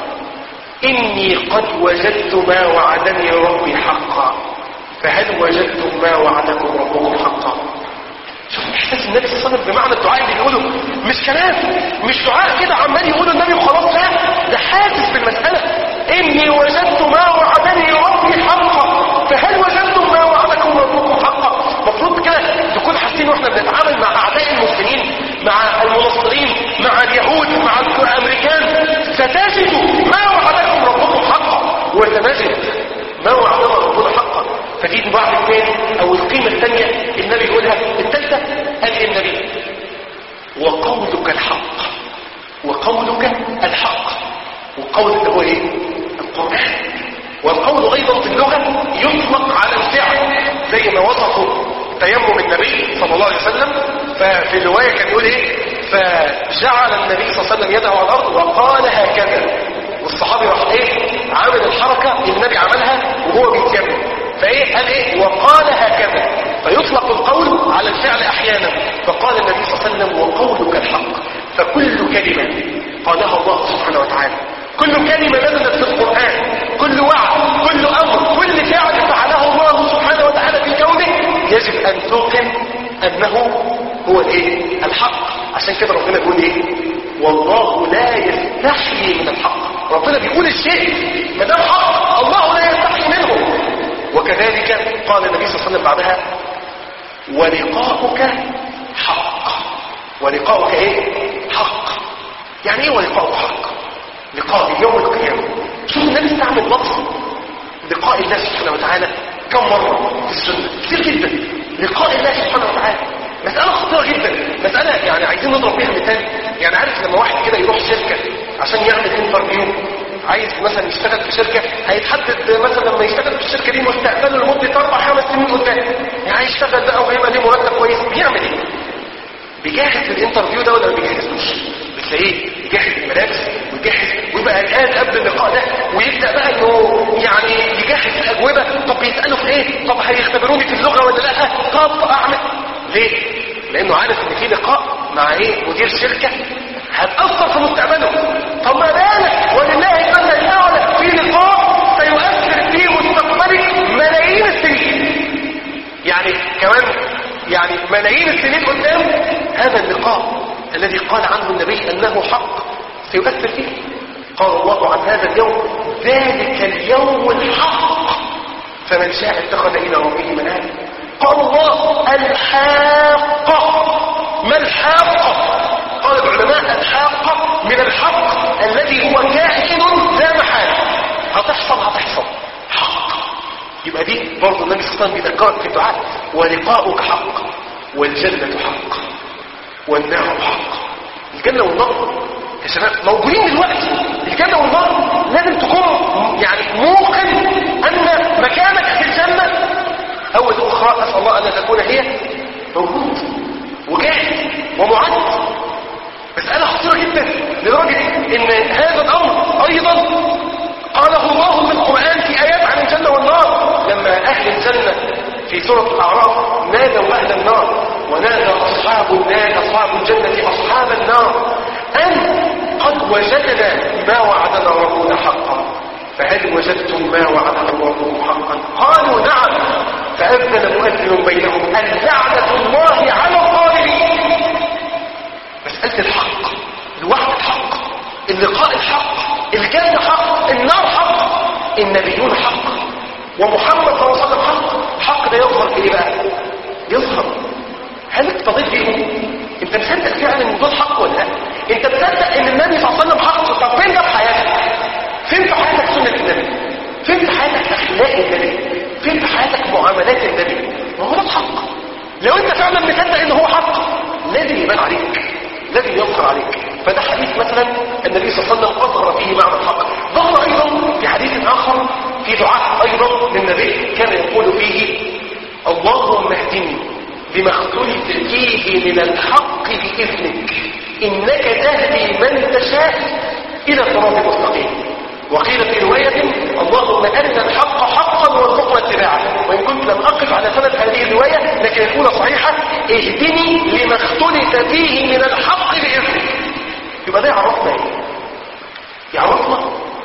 اني قد وجدت ما وعدني ربي حقا، فهل وجدتم ما وعدكم ربكم حقا؟ شوف احساس النبي صلى الله عليه وسلم بمعنى الدعاء اللي بيقوله، مش كلام، مش دعاء كده عمال يقوله النبي وخلاص، لا، ده حاسس بالمساله. اني وجدت ما وعدني ربي حقا، فهل وجدتم ما وعدكم ربكم حقا؟ المفروض كده تكون حاسين واحنا بنتعامل مع اعداء المسلمين، مع المنصرين، مع اليهود، مع الامريكان: ستجدوا ما وعدكم ربكم حقا وسنجد ما وعدنا ربنا حقا. فدي الوعد الثاني او القيمه الثانيه النبي يقولها. الثالثه قال النبي: وقولك الحق. وقولك الحق، والقول اللي هو ايه؟ القرآن. والقول ايضا في اللغه يطلق على الفعل، زي ما وصفه تيمم النبي صلى الله عليه وسلم. ففي الروايه كان يقول ايه؟ فجعل النبي صلى الله عليه وسلم يده على الارض وقال هكذا، والصحابي راح ايه؟ عامل الحركه اللي النبي عملها وهو بيتيمم، فايه؟ قال ايه؟ وقال هكذا. فيطلق القول على الفعل احيانا. فقال النبي صلى الله عليه وسلم: وقولك الحق. فكل كلمه قالها الله سبحانه وتعالى، كل كلمه نزلت في القران، كل وعد، كل امر، كل فعل فعله الله سبحانه وتعالى في كونه، يجب ان توقن انه هو الايه؟ الحق. عشان كده ربنا بيقول ايه؟ والله لا يستحيي من الحق. ربنا بيقول الشيء ما دام حق، الله لا يستحيي منه. وكذلك قال النبي صلى الله عليه وسلم بعدها: ولقاؤك حق. ولقاؤك ايه؟ حق. يعني ايه ولقاؤك حق؟ لقاء يوم القيامه. شوف النبي استعمل لفظ لقاء الله سبحانه وتعالى كم مره في السنه؟ كتير جدا. لقاء الله سبحانه وتعالى مساله خطيره جدا، مساله يعني عايزين نضرب بيها مثال. يعني عارف لما واحد كده يروح شركه عشان يعمل انترفيو، عايز مثلا يشتغل في شركه، هيتحدد مثلا لما يشتغل في الشركه دي مستقبله لمده 4-5 سنين قدام، يعني هيشتغل بقى وهيبقى ليه مرتب كويس. بيعمل ايه؟ بيجهز للانترفيو ده ولا ما بيجهزوش؟ بتلاقيه يجهز الملابس ويجهز ويبقى قلقان قبل اللقاء ده، ويبدا بقى انه يعني يجهز الاجوبه. طب بيسالوا في ايه؟ طب هيختبروني في اللغه ولا لا؟ طب اعمل ليه؟ لانه عارف ان في لقاء مع ايه؟ مدير شركه هتاثر في مستقبله. طب ما بالك ولله المثل الاعلى في لقاء سيؤثر في مستقبلك ملايين السنين، يعني كمان يعني ملايين السنين قدام. هذا اللقاء الذي قال عنه النبي انه حق سيؤثر فيه. قال الله عن هذا اليوم: ذلك اليوم الحق فمن شاء اتخذ الى ربه مآبا. قال الله: الحاقة ما الحاقة؟ قال العلماء الحاقة من الحق الذي هو كائن لا محالة، هتحصل حق. يبقى دي برضه النبي صلى الله عليه وسلم بيذكرك في الدعاء: ولقاؤك حق، والجنة حق، والنار حق. الجنة والنار يا شباب موجودين دلوقتي. الجنة والنار لازم تكون يعني موقن ان مكانك في الجنة اول اخرى، اسأل الله ان لا تكون هي، موجود وجاهز ومعد. مسألة خطيرة جدا لدرجة ان هذا الامر ايضا قاله الله في القرآن في ايات عن الجنة والنار. لما اهل الجنة في سورة الاعراف نادوا اهل النار ونادى اصحاب الجنة اصحاب النار ان قد وجدنا ما وعدنا ربنا حقا، فهل وجدتم ما وعدنا ربكم حقا؟ قالوا نعم. فأذن مؤذن بينهم اللعنة الله على الظالمين. مسألة الحق، الوعد الحق، اللقاء الحق، الجنة حق، النار حق، النبيون حق، ومحمد صلى الله عليه وسلم حق. حق ده يظهر في ايه بقى؟ يظهر هل اقتضيت بيهم؟ انت مصدق فعلا ان دول حق ولا لا؟ انت مصدق ان النبي صلى الله عليه وسلم حق؟ طب فين ده في حياتك؟ فين في حياتك سنة النبي؟ فين في حياتك اخلاق النبي؟ فين في حياتك معاملات النبي؟ ما هو ده الحق. لو انت فعلا مصدق ان هو حق لازم يبان عليك، لازم يظهر عليك. فده حديث مثلا النبي صلى الله عليه وسلم اظهر فيه معنى الحق. ظهر ايضا في حديث اخر في دعاء ايضا للنبي كان يقول فيه: اللهم اهدني لما اختلف فيه من الحق بإذنك إنك تهدي من تشاء إلى صراط مستقيم. وقيل في رواية: اللهم أرنا الحق حقا وارزقنا اتباعه. وإن كنت لم أقف على سند هذه الرواية لكن يكون صحيحة: اهدني لما اختلف فيه من الحق بإذنك. يبقى ده يعرفنا ايه؟ يعرفنا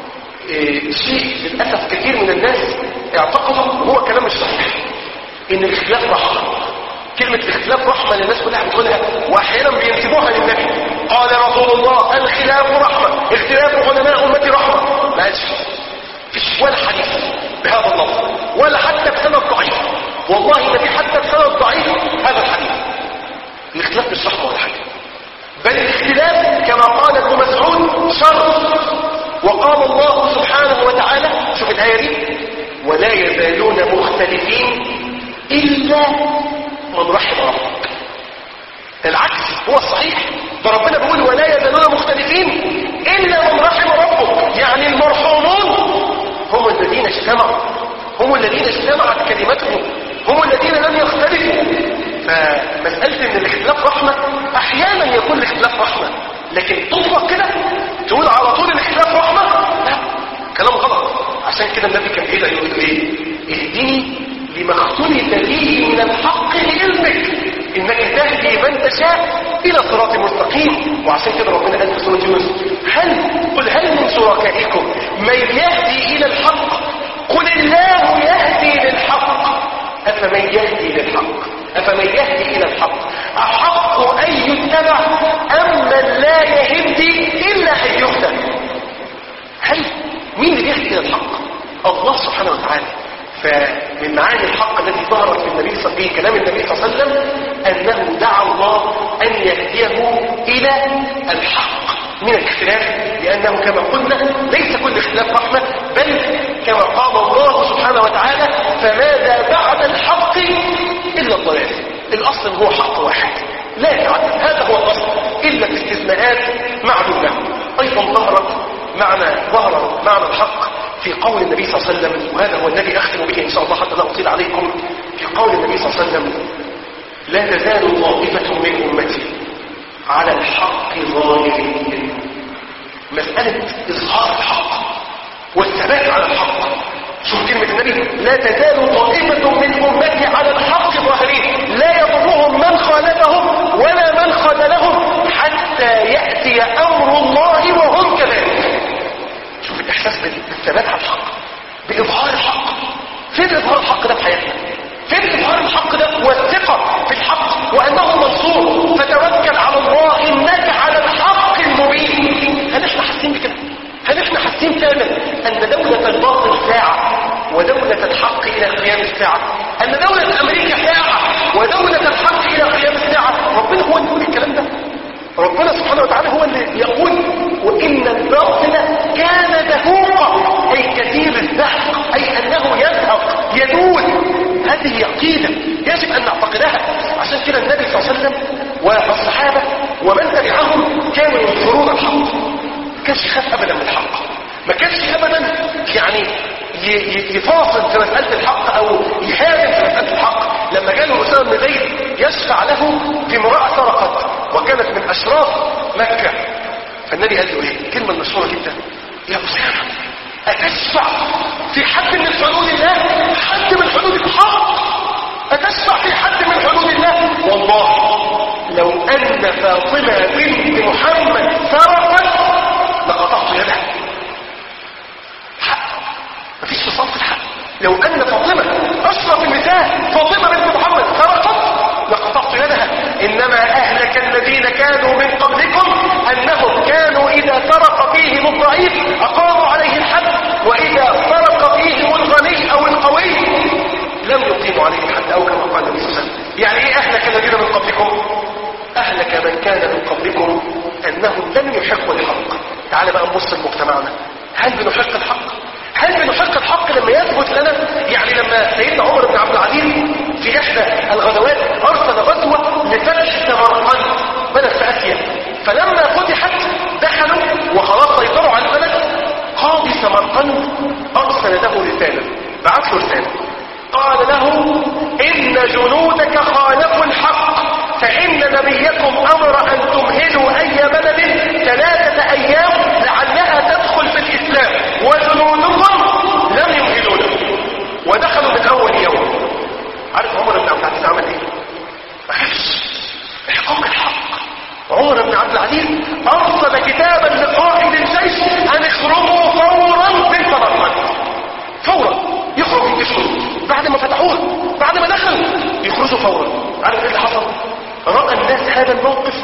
شيء للأسف كثير من الناس اعتقدوا وهو كلام مش صحيح، ان الاختلاف رحمة. كلمة الاختلاف رحمة للناس كلها بتقولها واحيانا بينسبوها للنبي. قال رسول الله: الخلاف رحمة، اختلاف علماء امتي رحمة. ما قالش، فيش ولا حديث بهذا اللفظ ولا حتى بسند ضعيف. والله ما في حتى بسند ضعيف هذا الحديث. الاختلاف مش رحمة ولا حاجة، بل الاختلاف كما قال ابن مسعود شر. وقال الله سبحانه وتعالى، شوف الآية دي: ولا يزالون مختلفين إلا من رحم ربك. العكس هو الصحيح، ده ربنا بيقول ولا يزالون مختلفين إلا من رحم ربك. يعني المرحومون هم الذين اجتمعوا، هم الذين اجتمعت كلمتهم، هم الذين لم يختلفوا. فمسألة ان الاختلاف رحمة، احيانا يكون الاختلاف رحمة، لكن تطلق كده تقول على طول الاختلاف رحمة، لا، كلام غلط. عشان كده النبي كان بيقول ايه؟ اهدني لما اختلف فيه من الحق بإذنك انك تهدي من تشاء الى صراط مستقيم. وعشان كده ربنا قال في سورة يونس: قل هل من شركائكم من يهدي الى الحق؟ قل الله يهدي للحق افمن يهدي للحق أفمن يهدي إلى الحق أحق أن يتبع أم من لا يهدي إلا أن يهدى؟ هل مين اللي يهدي إلى الحق؟ الله سبحانه وتعالى. فمن معاني الحق التي ظهرت في النبي صلى الله عليه وسلم، كلام النبي صلى الله عليه وسلم، أنه دعا الله أن يهديه إلى الحق من الاختلاف، لأنه كما قلنا ليس كل اختلاف رحمة، بل كما قال الله سبحانه وتعالى: فماذا بعد الحق إلا الضلال. الأصل هو حق واحد لا يتعدد، هذا هو الأصل، إلا باستثناءات معدودة. أيضا ظهر معنى الحق في قول النبي صلى الله عليه وسلم، وهذا هو الذي أختم به إن شاء الله حتى لا أطيل عليكم. في قول النبي صلى الله عليه وسلم: لا تزال طائفة من أمتي على الحق ظاهرين. مسألة إظهار الحق والثبات على الحق. شوف كلمة النبي: لا تزال طائفة من أمتي على الحق ظاهرين لا يضرهم من خالفهم ولا من خذلهم حتى يأتي أمر الله وهم كذلك. شوف الإحساس بالثبات على الحق، بإظهار الحق. فين إظهار الحق ده في حياتنا؟ فين إظهار الحق ده والثقة في الحق وأنه منصور؟ فتوكل على الله إنك على الحق المبين. هل احنا حاسين بكده؟ هل احنا حاسين فعلا أن دولة الباطل ساعة ودولة الحق إلى قيام الساعة؟ أن دولة أمريكا ساعة ودولة الحق إلى قيام الساعة. ربنا هو اللي يقول الكلام ده. ربنا سبحانه وتعالى هو اللي يقول وإن الباطل كان زهوقا، أي كثير الزهق، أي أنه يزهق يدود. هذه عقيدة يجب أن نعتقدها. عشان كده النبي صلى الله عليه وسلم والصحابة ومن تبعهم كانوا ينصرون الحق، ما كانش يخاف أبدا من الحق، ما كانش أبدا يعني يفاصل في مسألة الحق أو يهاجم في مسألة الحق. لما جاله أسامة بن زيد يشفع له في امرأة سرقت وكانت من أشراف مكة، فالنبي قال له ايه الكلمة المشهورة جدا، يا أسامة أتشفع في حد من حدود الله، حد من حدود الحق، أتشفع في حد من حدود الله؟ والله لو أن فاطمة بنت محمد سرقت لقطعت يدها. حق، مفيش فصال في الحق. لو أن فاطمة أشرف النساء فاطمة بنت محمد سرقت لقطعت يدها. إنما أهلك الذين كانوا من قبلكم أنهم كانوا إذا سرق فيهم الضعيف أقاموا عليه الحد، وإذا سرق فيهم الغني أو القوي لم يقيموا عليه الحد، أو كما قال النبي صلى الله عليه وسلم. يعني إيه أهلك الذين من قبلكم؟ أهلك من كان من قبلكم أنهم لم يحقوا الحق. تعال بقى نبص لمجتمعنا، هل بنحق الحق؟ هل بنحق الحق لما يثبت لنا؟ يعني لما سيدنا عمر بن عبد العزيز في إحدى الغزوات أرسل غزوة لفتح سمرقند، بلد في آسيا، فلما فتحت دخلوا وخلاص سيطروا على البلد، قاضي سمرقند أرسل له رسالة، بعث له رسالة قال له إن جنودك خالفوا الحق، فإن نبيكم أمر أن تمهلوا أي بلد 3 أيام لعلها تدخل في الإسلام، وجنودكم لم يمهلونا ودخلوا من أول يوم. عارف عمر بن عبد العزيز عمل إيه؟ ما خافش، إحقاق الحق. عمر بن عبد العزيز أرسل كتابا لقائد الجيش أن اخرجوا فورا من سمرقند، فورا يخرج الجيش بعد ما فتحوه، بعد ما دخلوا يخرجوا فورا. عارف ايه اللي حصل؟ رأى الناس هذا الموقف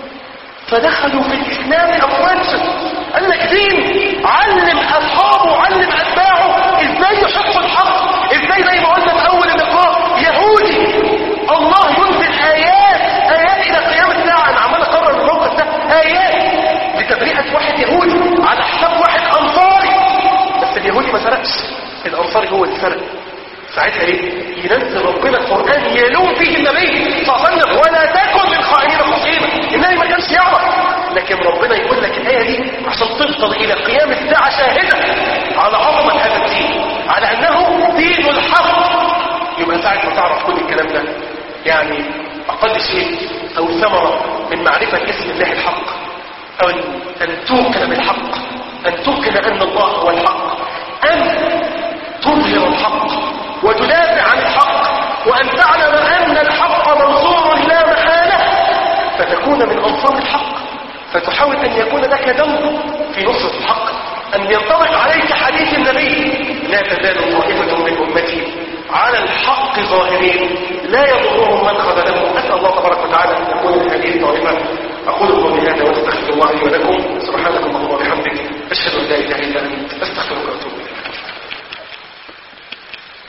فدخلوا في الإسلام أفواجا. قال لك دين، علم أصحابه، علم أتباعه ازاي يحقوا الحق، ازاي زي ما قلنا في أول اللقاء يهودي الله ينزل آيات إلى قيام الساعة. أنا عمال أقرر الموقف ده، آيات لتبرئة واحد يهودي على حساب واحد أنصاري، بس اليهودي ما سرقش، الأنصاري هو اللي سرق. ساعتها ايه؟ ينزل ربنا القرآن يلوم فيه النبي صلى الله عليه وسلم ولا تكن للخائنين خصيما. النبي ما كانش يعرف، لكن ربنا يقول لك الآية دي عشان تفضل إلى قيام الساعة شاهدة على عظمة هذا الدين، على أنه دين الحق. يبقى ساعة ما تعرف كل الكلام ده، يعني أقل شيء أو ثمرة من معرفة اسم الله الحق، أو أن توقن بالحق، أن توقن أن الله هو الحق، أن تظهر الحق وتدافع عن الحق، وأن تعلم أن الحق منصور لا محالة، فتكون من أنصار الحق، فتحاول أن يكون لك دور في نصرة الحق، أن ينطبق عليك حديث النبي